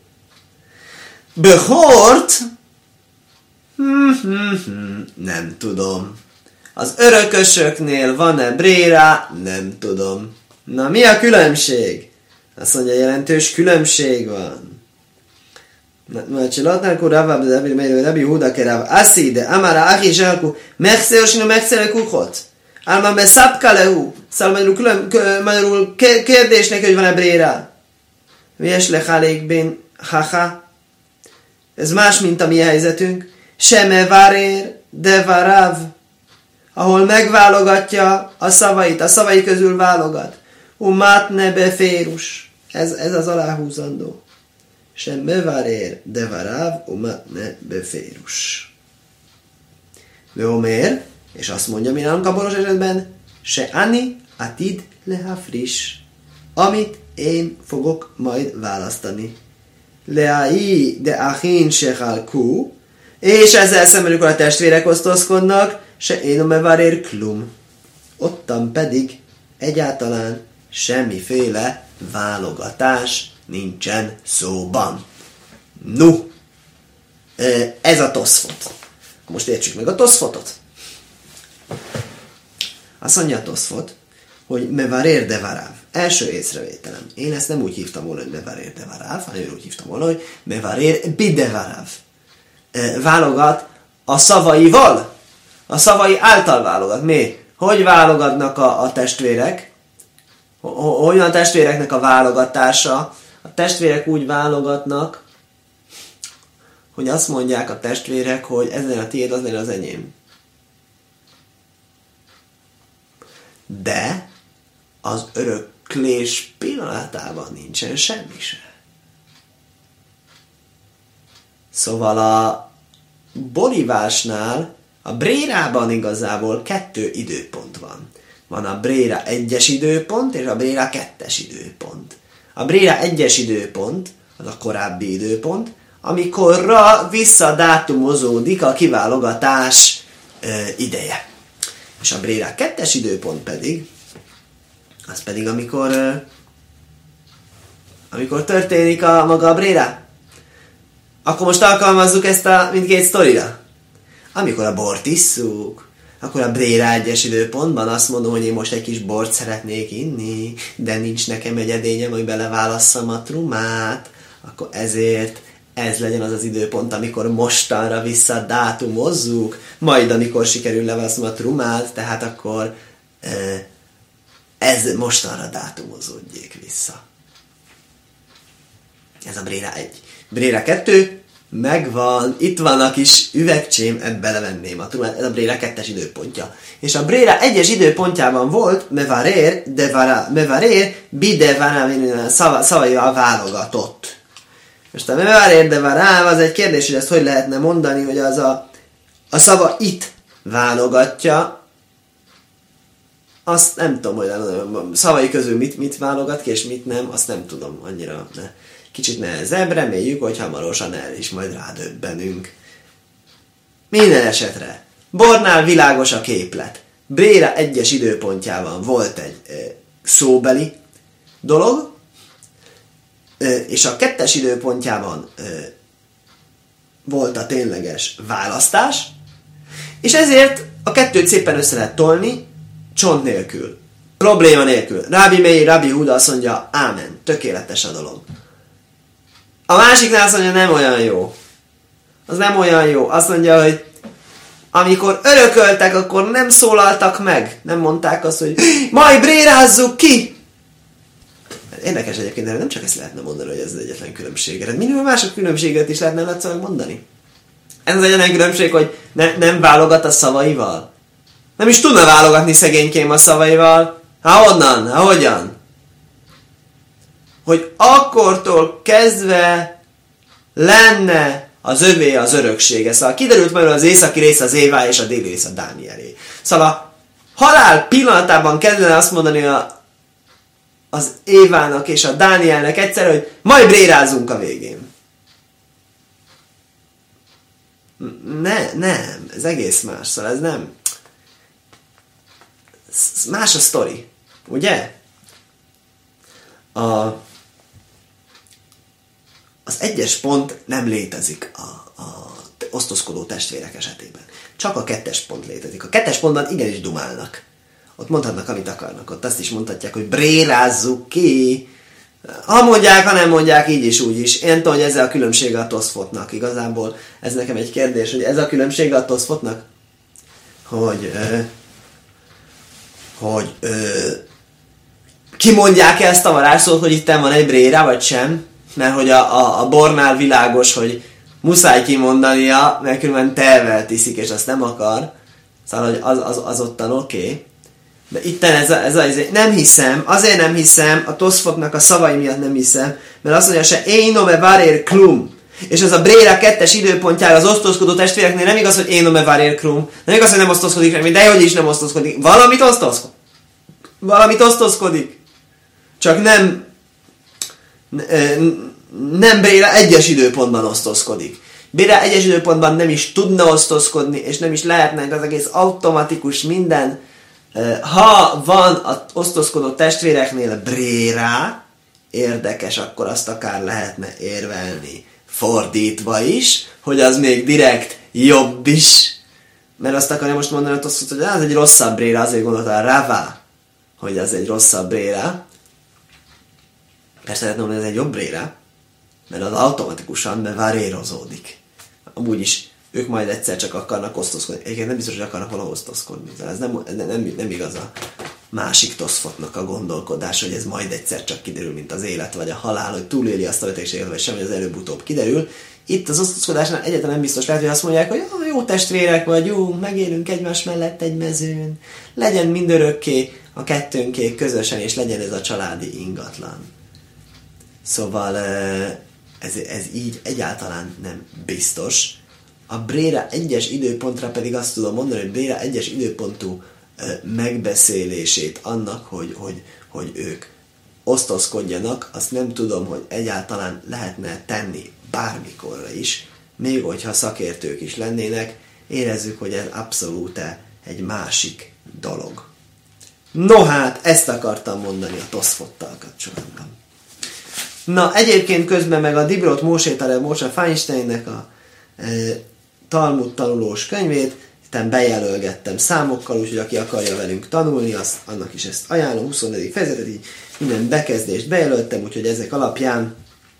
Behort, hmm, hmm, hmm, nem tudom. Az örökösöknél van-e bréra? Nem tudom. Na, mi a különbség? Azt mondja, jelentős különbség van. Mert csilatnál, akkor Rava, Rabbi Yehuda kerav aszi, de amara achi zselku, megszél, sinu megszél kuchot. Álma me szapka lehu. Szóval magyarul kérdésnek, hogy van-e bréra. Vies lechalék ben haha. Ez más, mint a mi helyzetünk. Seme varér, de varav. Ahol megválogatja a szavait, a szavai közül válogat. Umátne beférus. Ez, ez az aláhúzandó. Sem mevarér, de varav, umátne beférus. Veomér, és azt mondja, mi nálunk a boros esetben, se ani atid lehafris. Amit én fogok majd választani. Leai de achin sechalku, és ezzel szemben, amikor a testvérek osztozkodnak, se én a mevarér klum. Ottan pedig egyáltalán semmiféle válogatás nincsen szóban. No, ez a Toszfot. Most értsük meg a Toszfotot. Azt mondja a Toszfot, hogy mevarér de varáv. Első észrevételem. Én ezt nem úgy hívtam volna, hogy mevarér de varáv, hanem úgy hívtam volna, hogy mevarér bide varáv. Válogat a szavaival. A szavai által válogat. Mi? Hogy válogatnak a, a testvérek? Hogy van a testvéreknek a válogatása? A testvérek úgy válogatnak, hogy azt mondják a testvérek, hogy ez legyen a tiéd, az legyen az enyém. De az öröklés pillanatában nincsen semmi se. Szóval a borívásnál, a brérában igazából kettő időpont van. Van a bréra egyes időpont, és a bréra kettes időpont. A bréra egyes időpont, az a korábbi időpont, amikorra visszadátumozódik a kiválogatás ö, ideje. És a bréra kettes időpont pedig, az pedig amikor, ö, amikor történik a maga a bréra. Akkor most alkalmazzuk ezt a mindkét sztorira. Amikor a bort isszuk, akkor a bréra egyes időpontban azt mondom, hogy én most egy kis bort szeretnék inni, de nincs nekem egy edényem, hogy beleválasszam a trumát, akkor ezért ez legyen az az időpont, amikor mostanra visszadátumozzuk, majd amikor sikerül leválasztom a trumát, tehát akkor ez mostanra dátumozódjék vissza. Ez a bréra egy. Bréra kettő, megvan, itt van a kis üvegcsém, ebbe belevenném a trumát, ez a bréra kettes időpontja. És a bréra egyes időpontjában volt mevarér, de vara, mevarér, bide vara, szava, szavaival válogatott. Most a mevarér, de vara, az egy kérdés, hogy ezt hogy lehetne mondani, hogy az a, a szava itt válogatja, azt nem tudom, hogy a szavai közül mit, mit válogat ki, és mit nem, azt nem tudom annyira. Ne. Kicsit nehezebb, reméljük, hogy hamarosan el is majd rádöbbenünk. Minden esetre, bornál világos a képlet. Bréra egyes időpontjában volt egy e, szóbeli dolog, e, és a kettes időpontjában e, volt a tényleges választás, és ezért a kettőt szépen össze lehet tolni, csont nélkül, probléma nélkül. Rabbi Meir, Rabbi Huda azt mondja, ámen, tökéletes a dolog. A másiknál azt mondja, nem olyan jó. Az nem olyan jó. Azt mondja, hogy amikor örököltek, akkor nem szólaltak meg. Nem mondták azt, hogy majd brérázzuk ki! Érdekes egyébként, de nem csak ezt lehetne mondani, hogy ez az egyetlen különbség. Hát minimum mások különbséget is lehetne látszólag mondani. Ez az egyetlen különbség, hogy ne, nem válogat a szavaival. Nem is tudna válogatni szegénykém a szavaival. Há, honnan? Há, hogyan? Hogy akkortól kezdve lenne az övé az öröksége. Szóval kiderült majd az északi rész az Évá és a déli rész a Dánielé. Szóval a halál pillanatában kellene azt mondani a, az Évának és a Dánielnek egyszer, hogy majd brérázunk a végén. Ne, nem, ez egész más. Szóval ez nem... Ez más a sztori, ugye? A... Az egyes pont nem létezik a, a osztozkodó testvérek esetében. Csak a kettes pont létezik. A kettes pontban igenis dumálnak. Ott mondhatnak, amit akarnak. Ott azt is mondhatják, hogy brérázzuk ki. Ha mondják, ha nem mondják, így is, úgy is. Én tudom, hogy ez a különbsége a Toszfotnak. Igazából ez nekem egy kérdés, hogy ez a különbsége a Toszfotnak? Hogy... Ö, hogy... Ö, kimondják-e ezt a varázsszót, hogy itten van egy bréra, vagy sem? Mert hogy a, a, a bornál világos, hogy muszáj kimondania, mert különben tervel tiszik, és azt nem akar. Szóval, hogy az, az, az ottan oké. Okay. De itten ez a, ez a, nem hiszem, azért nem hiszem, a Toszfotnak a szavai miatt nem hiszem, mert azt mondja se énome varér klum. És ez a bréra kettes időpontjára az osztozkodó testvéreknél nem igaz, hogy énome varér klum. Nem igaz, hogy nem osztozkodik semmi, de hogy is nem osztozkodik. Valamit osztozkodik. Valamit osztozkodik. Csak nem nem bréra egyes időpontban osztozkodik. Bréra egyes időpontban nem is tudna osztozkodni, és nem is lehetne az egész automatikus minden. Ha van az osztozkodó testvéreknél bréra, érdekes, akkor azt akár lehetne érvelni fordítva is, hogy az még direkt jobb is. Mert azt akarja most mondani, hogy az egy rosszabb bréra, azért gondolta a Rava, hogy az egy rosszabb bréra. Persze lehet mondani, hogy ez egy jobb bréra, mert az automatikusan bevarérozódik. Amúgy is ők majd egyszer csak akarnak osztozkodni. Egyébként nem biztos, hogy akarnak valahol osztozkodni. Ez nem, nem, nem, nem igaz a másik Toszfotnak a gondolkodás, hogy ez majd egyszer csak kiderül, mint az élet vagy a halál, hogy túléli azt a betegséget, vagy sem, hogy az előbb-utóbb kiderül. Itt az osztozkodásnál egyáltalán nem biztos, lehet, hogy azt mondják, hogy jó testvérek vagyunk, megélünk egymás mellett egy mezőn, legyen mindörökké a kettőnké közösen, és legyen ez a családi ingatlan. Szóval ez, ez így egyáltalán nem biztos. A Bréra egyes időpontra pedig azt tudom mondani, hogy Bréra egyes időpontú megbeszélését annak, hogy, hogy, hogy ők osztozkodjanak, azt nem tudom, hogy egyáltalán lehetne tenni bármikorra is, még hogyha szakértők is lennének, érezzük, hogy ez abszolút egy másik dolog. No hát, ezt akartam mondani a Toszfottal kapcsolatban. Na, egyébként közben meg a Dibrot Mósé Tare Móse Feinsteinnek a e, Talmud tanulós könyvét, itten bejelölgettem számokkal, úgyhogy aki akarja velünk tanulni, azt, annak is ezt ajánlom, huszonnegyedik fejezetet, így minden bekezdést bejelöltem, úgyhogy ezek alapján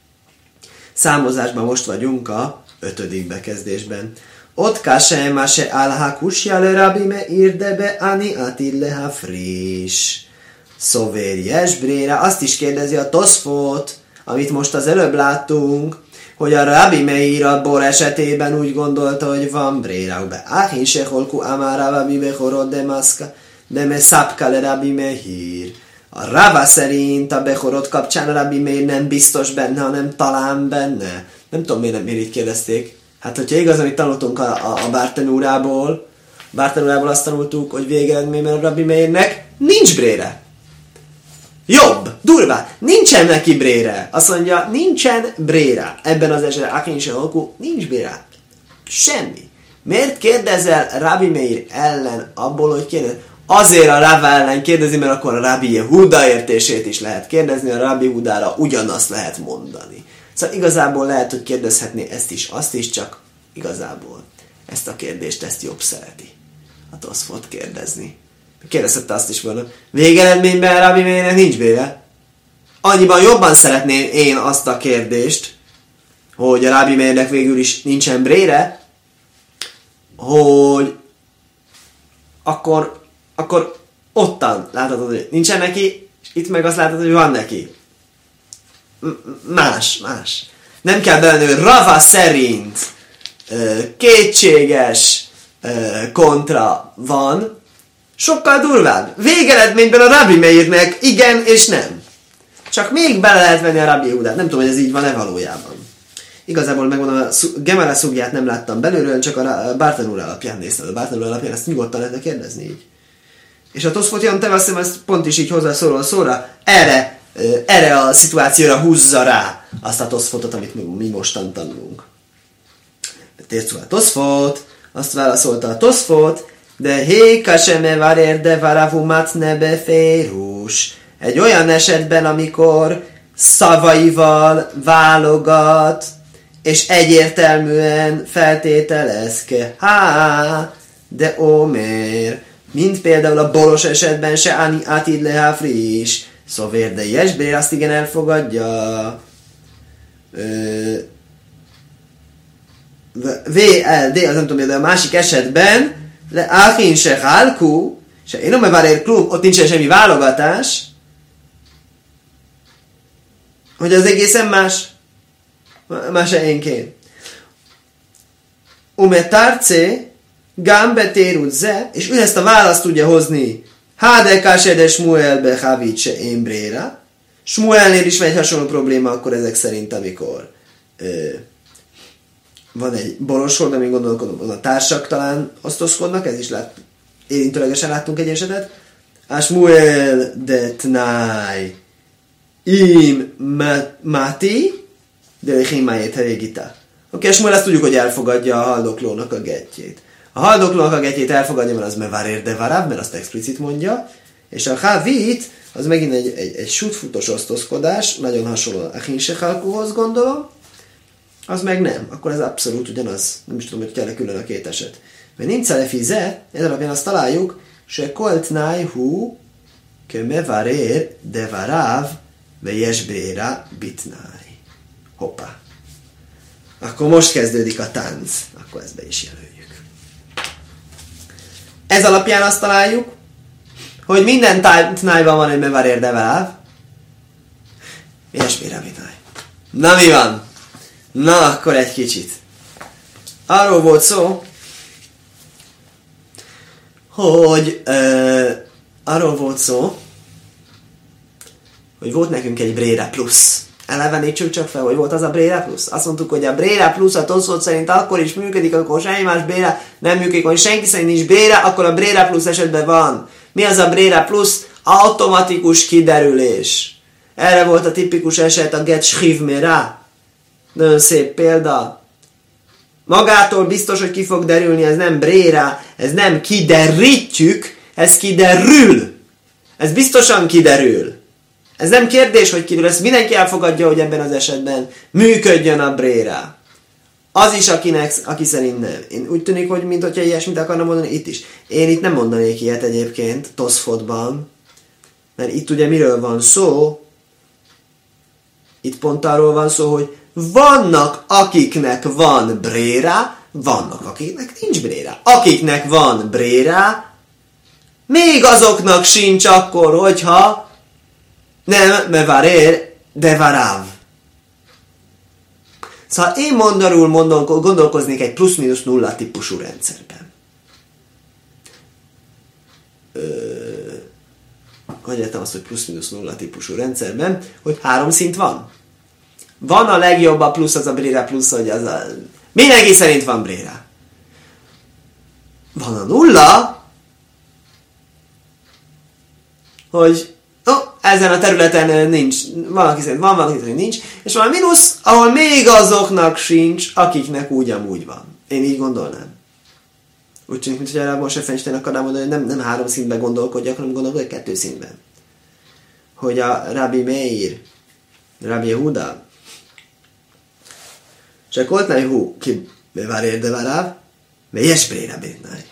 számozásban most vagyunk a ötödik bekezdésben. Ott kase mase alha kusja le Rabbi Meir debe ani atid leha friss. Szovér jesbréra, azt is kérdezi a Toszfot, amit most az előbb láttunk, hogy a Rabbi Meir a bor esetében úgy gondolta, hogy van bréra. Be áhin se holku amára Rabbi Bechorod de maszka, de me szapka le Rabbi Meir. A Rava szerint a Bechorod kapcsán a Rabbi Meir nem biztos benne, hanem talán benne. Nem tudom, miért, miért így kérdezték. Hát, hogyha igaz, amit tanultunk a, a, a Bártenúrából, Bártenúrából azt tanultuk, hogy végeredményben a Rabbi Meirnek nincs brére. Jobb, durvá, nincsen neki brére. Azt mondja, nincsen brére. Ebben az esetben, akin se halkú, nincs brére. Semmi. Miért kérdezel Rabbi Meir ellen abból, hogy kérdez? Azért a Rava ellen kérdezi, mert akkor a Rabbi Yehuda értését is lehet kérdezni, a Rabbi Yehudára ugyanazt lehet mondani. Szóval igazából lehet, hogy kérdezhetné ezt is, azt is, csak igazából ezt a kérdést, ezt jobb szereti. A Toszfot kérdezni. Kérdezhette azt is volna. Végeredményben Rabbi Meirnek nincs bére. Annyiban jobban szeretném én azt a kérdést, hogy a Rabbi Meirnek végül is nincsen brére, hogy akkor, akkor ottan láthatod, hogy nincsen neki, és itt meg azt láthatod, hogy van neki. Más, más. Nem kell belenni, hogy Rava szerint kétséges kontra van, sokkal durvább. Végeredményben a Rabbi Meirnek igen és nem. Csak még bele lehet venni a Rabbi Yehudát. Nem tudom, hogy ez így van-e valójában. Igazából megmondom, a Gemara szugját nem láttam belülről, csak a Bártanúra alapján néztem. A Bártanúra alapján ezt nyugodtan lehetne kérdezni így. És a Toszfot Jan te azt hiszem, ezt pont is így hozzászóló szóra, erre, erre a szituációra húzza rá azt a Toszfotot, amit mi mostan tanulunk. Térd szó a Toszfot, azt válaszolta a Toszfot, de hé kaseme varér de varavu matne beférus. Egy olyan esetben, amikor szavaival válogat, és egyértelműen feltételezke. Há, de omer. Mint például a boros esetben se ani atid leha friss. Szóvér de jesbér, azt igen elfogadja. V L D, az nem tudom, de a másik esetben le áhin se hálku, se én nem varér klub, ott nincsen semmi válogatás, hogy az egészen más, más énként. Umetárce, gambe térudze, és ő ezt a választ tudja hozni. Hádekásed de Smuelbe havitse émbréra. Smuelnél is van egy hasonló probléma, akkor ezek szerint, amikor ö, van egy boroshold, amin gondolkodom, a társak talán osztozkodnak, ez is lát, érintőlegesen láttunk egy esetet. A Smuel de tnai im mati, de himájét herégita. Oké, a Smuel azt tudjuk, hogy elfogadja a haldoklónak a gettjét. A haldoklónak a gettjét elfogadja, mert az mevarér de varább, mert azt explicit mondja, és a havit, az megint egy, egy, egy sútfutos osztozkodás, nagyon hasonló a hinsechalkuhoz gondolom, az meg nem. Akkor ez abszolút ugyanaz. Nem is tudom, hogy kell-e külön a két eset. Mert nincs lefize, ez alapján azt találjuk, se koltnai hu ke mevarér de varáv ve jesbréra bitnai. Hoppá. Akkor most kezdődik a tánc. Akkor ezt be is jelöljük. Ez alapján azt találjuk, hogy minden tnájban van egy mevarér de varáv. Jesbréra bitnai. Na mi van? Na, akkor egy kicsit. Arról volt szó, hogy ö, arról volt szó, hogy volt nekünk egy Brera plusz. Elevenítsük csak fel, hogy volt az a Brera plusz. Azt mondtuk, hogy a Brera plusz a Toszfot szerint akkor is működik, akkor semmi más Brera nem működik, hogy senki szerint nincs Brera, akkor a Brera plusz esetben van. Mi az a Brera plusz? Automatikus kiderülés. Erre volt a tipikus eset a Get Shchiv Mera. Nagyon szép példa. Magától biztos, hogy ki fog derülni, ez nem Brera, ez nem kiderítjük, ez kiderül. Ez biztosan kiderül. Ez nem kérdés, hogy kiderül, ezt mindenki elfogadja, hogy ebben az esetben működjön a Brera. Az is, akinek, aki szerint nem. Én úgy tűnik, hogy mint hogyha ilyesmit akarna mondani itt is. Én itt nem mondanék ilyet egyébként, Toszfotban, mert itt ugye miről van szó? Itt pont arról van szó, hogy vannak, akiknek van Brera, vannak, akiknek nincs Brera. Akiknek van Brera, még azoknak sincs akkor, hogyha nem mevarér, de varáv. Szóval én mondarul mondom, gondolkoznék egy plusz-minusz nulla típusú rendszerben. Ö, hogy értem azt, hogy plusz-minusz nulla típusú rendszerben, hogy három szint van. Van a legjobb a plusz, az a Brera plusz, hogy az a... Mindenki szerint van Brera. Van a nulla, hogy no, ezen a területen nincs, valaki szerint van, valaki szerint nincs, és van a mínusz, ahol még azoknak sincs, akiknek úgy amúgy van. Én így gondolnám. Úgy tűnik, mint hogy erre most Feinstein akarná mondani, hogy nem, nem három szintben gondolkodjak, hanem gondolkodjak kettő szintben. Hogy a Rabbi Meir, Rabbi Yehuda, csak ott nem hú, ki vár érdeváráv, melyes Brera bétnáj.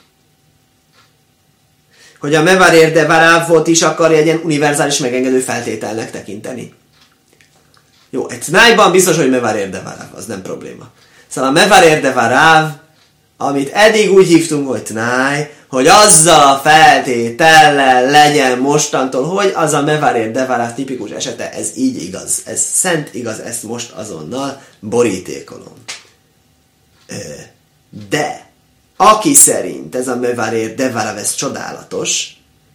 Hogy a mevar érdevarávot is akarja egy ilyen univerzális megengedő feltételnek tekinteni. Jó, egy tnájban biztos, hogy mevar érdevaráv, az nem probléma. Szóval a mevar érdevaráv, amit eddig úgy hívtunk, hogy tnáj, hogy azzal a feltétellel legyen mostantól, hogy az a mevar érdevaráv tipikus esete, ez így igaz. Ez szent igaz, ezt most azonnal borítékolom. De aki szerint ez a mevar érdevaráv, ez csodálatos,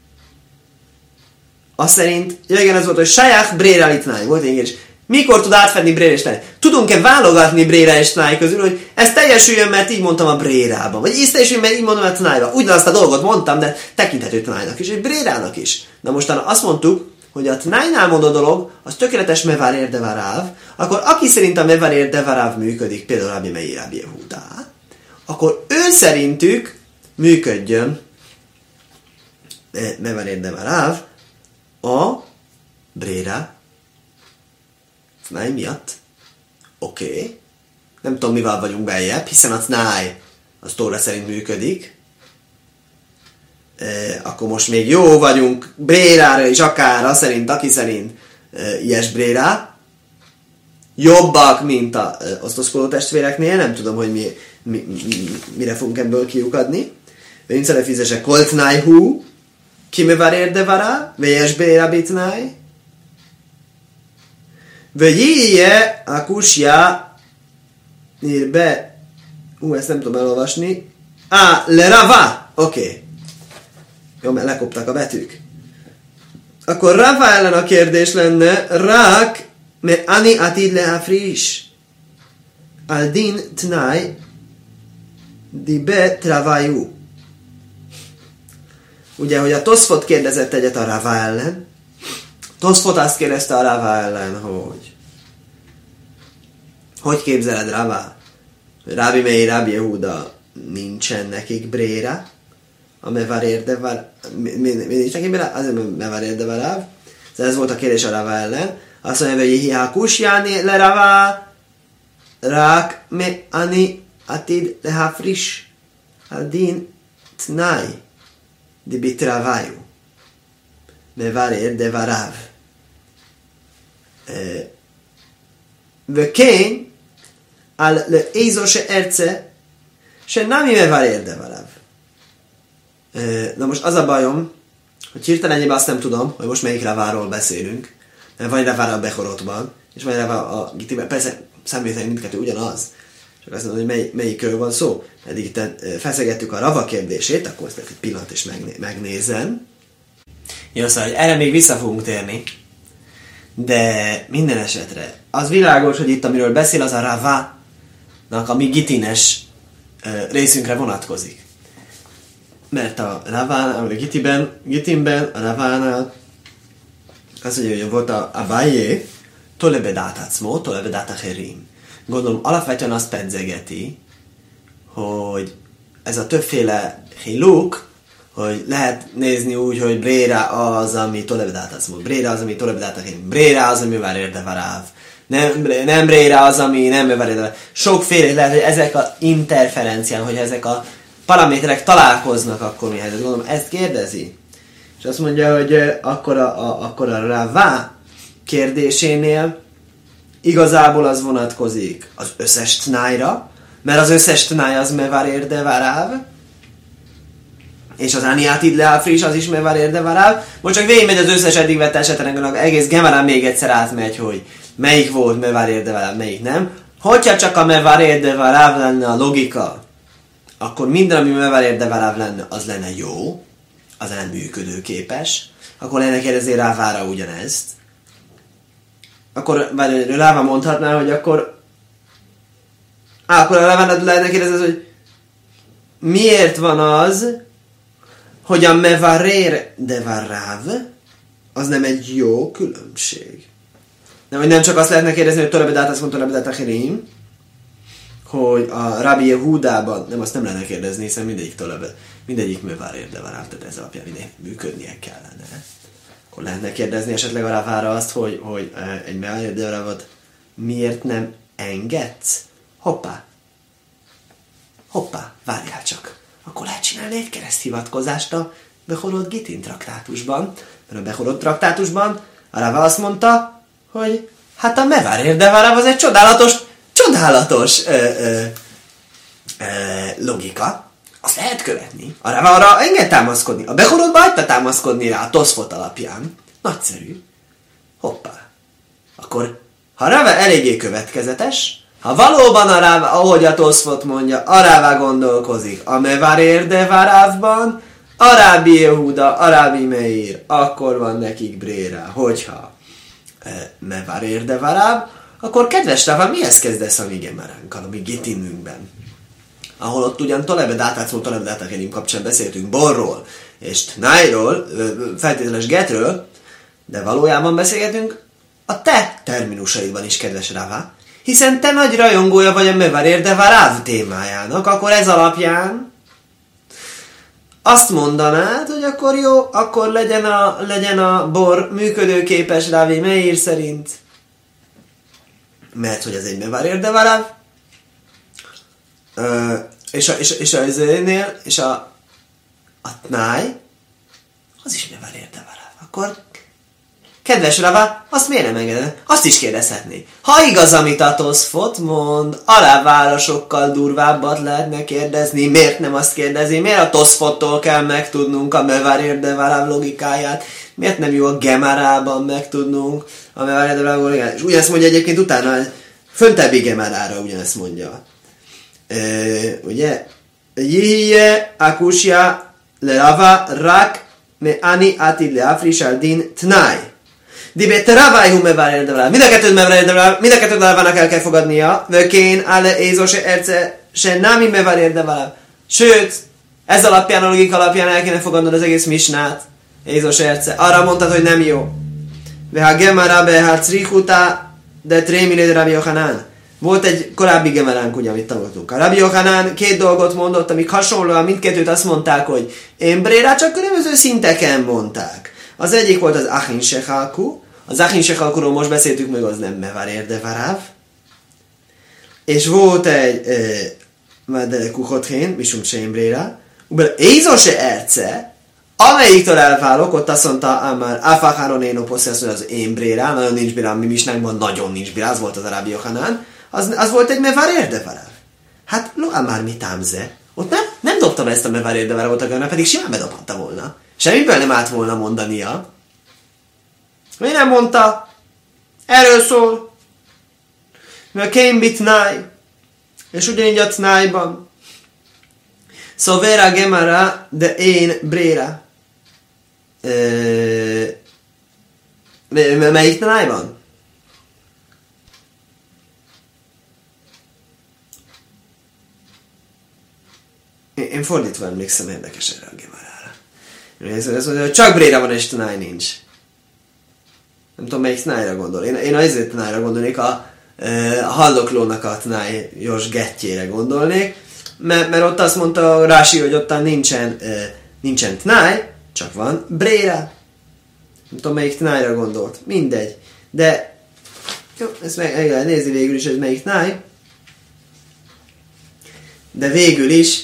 az szerint, ja igen, ez volt, hogy saját Brera litnáj, volt én is. Mikor tud átfedni Brera és tnáj? Tudunk-e válogatni Brera és tnáj közül, hogy ez teljesüljön, mert így mondtam a Brérában, vagy ez teljesüljön, mert így mondom a tnájban. Úgy azt a dolgot mondtam, de tekinthető tnájnak is, és Brérának is. Na mostan azt mondtuk, hogy a tnájnál mondó dolog, az tökéletes mevar érdevaráv, akkor aki szerint a mevar érdevaráv működik, például Rabbi Meir, Rabbi Yehuda, akkor ő szerintük működjön mevar érdevaráv a Brera tnáj miatt. Oké. Okay. Nem tudom, mivel vagyunk beljebb, hiszen a tnáj az Tóra szerint működik. E, akkor most még jó vagyunk Brérára is, akár az szerint, aki szerint e, ilyes Brera. Jobbak, mint a e, osztozkodó testvéreknél. Nem tudom, hogy mi, mi, mi, mire fogunk ebből kiukadni. Nincs szerefizese kol tnáj hú, ki mevar érdevara, véjes Brera bitnáj. Vegyéje a kusja ír be, ú, ezt nem tudom elolvasni, á, le rava, oké. Okay. Jó, mert lekoptak a betűk. Akkor rava ellen a kérdés lenne, rák, me ani atid leha friss, al din tnai, di be travajú. Ugye, hogy a Toszfot kérdezett egyet a rava ellen, Toszfot azt kérdezte a Rava ellen, hogy hogy képzeled Rava? Rabbi Meir, Rabbi Yehuda nincsen nekik Brera, a mevar érdevar, mi, mi, mi nincs nekik Brera? Azért mevar érdevaráv. Ez volt a kérdés a Rava ellen. Azt mondja, hogy hiá kusjáni le Rava, rák me ani atid leha friss, adin tnai, di bitravájú. mevar érdevaráv. וכן, על לאיזו שארצה, שנמי mevar érdevaráv. Na most az a bajom, hogy hirtelenjében azt nem tudom, hogy most melyik Raváról beszélünk. Mert van Ravá a Bechorotban, és van Ravá a Gittiben. Persze számítani mindkettő ugyanaz. Csak azt mondom, hogy mely, melyikről van szó. Eddig itt feszegettük a Rava kérdését, akkor ezt egy pillanat is megné- megnézem. Jó, szóval erre még vissza fogunk térni, de minden esetre az világos, hogy itt amiről beszél, az a Rava-nak a mi gitines részünkre vonatkozik. Mert a Ravánál, a Gitiben, Gitinben, a Ravánál az mondja, hogy volt a Abaye, tolebedát acmo, tolebedát acherim. Gondolom, alapvetően azt pedzegeti, hogy ez a többféle hiluk, hogy lehet nézni úgy, hogy bréra az, ami tolebedát acmo, bréra az, ami tolebedát acherim, bréra az, ami vár érde varáv. Nem, nem bréra az, ami nem vár érde varáv. Sokféle lehet, hogy ezek a interferencián, hogy ezek a paraméterek találkoznak, akkor mi helyzet? Gondolom, ezt kérdezi. És azt mondja, hogy akkor a, a, akkor a Rava kérdésénél igazából az vonatkozik az összes tnájra, mert az összes tnáj az mevar érde varáv, és az aniátid leáfris az is mevar érde varáv. Most csak végigmegy az összes eddig vett esetrenk, egész Gemarán még egyszer átmegy, hogy melyik volt mevar érde varáv, melyik nem. Hogyha csak a mevar érde varáv lenne a logika, akkor minden, ami mevar érde varáv lenne, az lenne jó, az lenne működőképes, akkor lenne kérdezni Rávára ugyanezt. Akkor Ráva mondhatná, hogy akkor á, akkor a Rávára lenne kérdezni, hogy miért van az, hogy a mevarér de varáv az nem egy jó különbség. Nem, hogy nem csak azt lehetne kérdezni, hogy tolebedát, azt mondta tolebedát acherim, hogy a Rabbi Yehudában, nem, azt nem lehetne kérdezni, hiszen mindegyik tolebed, mindegyik mevar érde varáv, tehát ez alapján mindenki működnie kellene. Akkor lehetne kérdezni esetleg a Ravára azt, hogy, hogy egy mevar érde varávot miért nem engedsz? Hoppá! Hoppá! Várjál csak! Akkor lehet csinálni egy kereszthivatkozást a Behorod Gitin traktátusban. Mert a Behorod traktátusban a Rava azt mondta, hogy hát a mevar érde varáv az egy csodálatos, csodálatos ö, ö, ö, logika. Azt lehet követni. A Rava arra enged támaszkodni. A Behorodba hagyta támaszkodni rá a Toszfot alapján. Nagyszerű. Hoppá. Akkor, ha a Rava eléggé következetes, ha valóban a Rava, ahogy a Toszfot mondja, a Rava gondolkozik a mevar érde varávban, a Rabbi Yehuda, a Rabbi Meir, akkor van nekik bréra. Hogyha e, mevar érde varáv, akkor kedves Rava, mihez kezdesz a mi gemeránkkal, a mi gitinünkben? Ahol ott ugyan tolebedát, átszó tolebedát acherim kapcsán beszéltünk borról és tnájról, feltételes getről, de valójában beszélgetünk a te terminusaidban is, kedves Rava, hiszen te nagy rajongója vagy a mevar érde varáv témájának, akkor ez alapján azt mondanád, hogy akkor jó, akkor legyen a, legyen a bor működőképes Rabbi Meir szerint, mert hogy ez egy mevar érde varáv, Ö, és a, és, és a ezénél, és a, a tnáj, az is mevar érde varáv. Akkor, kedves Rava, azt miért nem engeded? Azt is kérdezhetné. Ha igaz, amit a Toszfot mond, a Ravára sokkal durvábbat lehetne kérdezni, miért nem azt kérdezi? Miért a Toszfottól kell megtudnunk a mevar érde varáv logikáját? Miért nem jó a Gemarában megtudnunk a mevar érde varáv logikáját? És ugyanezt mondja egyébként utána, föntebbi Gemarára ugyanezt mondja. Uh, ugye? Jihye akusja le Rava rak me ani atid le afris al din tnai. Dibe te Ravai hu mevar érde varáv. Mind a kettőt mevar érde varáv, mind a kettőt Ravának el kell fogadnia. Vökén ále ézó se erce se nami mevar érde varáv. Sőt, ez alapján, a logika alapján el kéne fogadnod az egész misnát. Ézó se erce. Arra mondtad, hogy nem jó. Veha gemara beha crichuta de trémine de Rabbi Yochanan. Volt egy korábbi gemeránk, ugye, amit tanultunk. A Rabbi Yochanan két dolgot mondott, amik hasonlóan mindkettőt azt mondták, hogy én brérá, csak különböző szinteken mondták. Az egyik volt az Achin Shechalku. Az Achin Shechalkuról most beszéltük meg, az nem mevar érde varáv. És volt egy Vadele Kuchothén, misum Seim brérá. Ubel Ézó se erce, amelyiktől elválok, ott azt mondta, már Afacharon én oposzesz, hogy az én brérá, nagyon nincs brérá, mi misnánkban nagyon nincs brérá, az volt az a Rabbi Yochanan. Az, az volt egy mevar érde varáv. Hát, loá már mit ámze. Ott nem, nem dobtam ezt a mevar érde varávot a gönne, pedig simán bedobhatta volna. Semmiből nem állt volna mondania. Mi nem mondta? Erről szól. Mert kém bit náj. És ugyanígy a tnájban. Szovera gemara de én bréra. Ö, m- melyik tanályban? Én fordítva emlékszem, érdekes erre a Gemarára. Ez, ez, ez, csak Bréra van és tanály nincs. Nem tudom, melyik tanályra gondol. Én, én azért tanályra gondolnék, a, a halloklónak a tanályos gettjére gondolnék, mert, mert ott azt mondta Rási, hogy ottan nincsen, nincsen tanály, csak van Bréra. Nem tudom, melyik tanályra gondolt. Mindegy. De jó, ezt meg, meg lehet nézni végül is, hogy melyik tanály. De végül is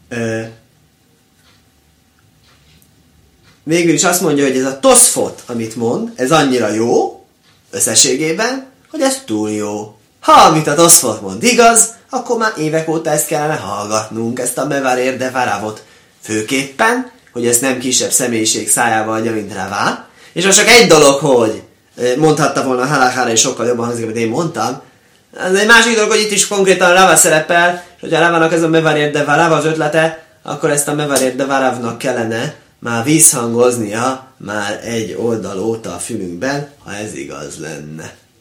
végül is azt mondja, hogy ez a Toszfot, amit mond, ez annyira jó összességében, hogy ez túl jó. Ha amit a Toszfot mond igaz, akkor már évek óta ezt kellene hallgatnunk, ezt a Mevarér de Varavot. Főképpen, hogy ezt nem kisebb személyiség szájával adja, mint Ravá. És most csak egy dolog, hogy mondhatta volna a Halakára, és sokkal jobban hangzik, amit én mondtam. Ez egy másik dolog, hogy itt is konkrétan Rava szerepel, és hogyha Ravának ez a Mevarér de Varav az ötlete, akkor ezt a Mevarér de Varavnak kellene már visszhangoznia már egy oldal óta a fülünkben, ha ez igaz lenne.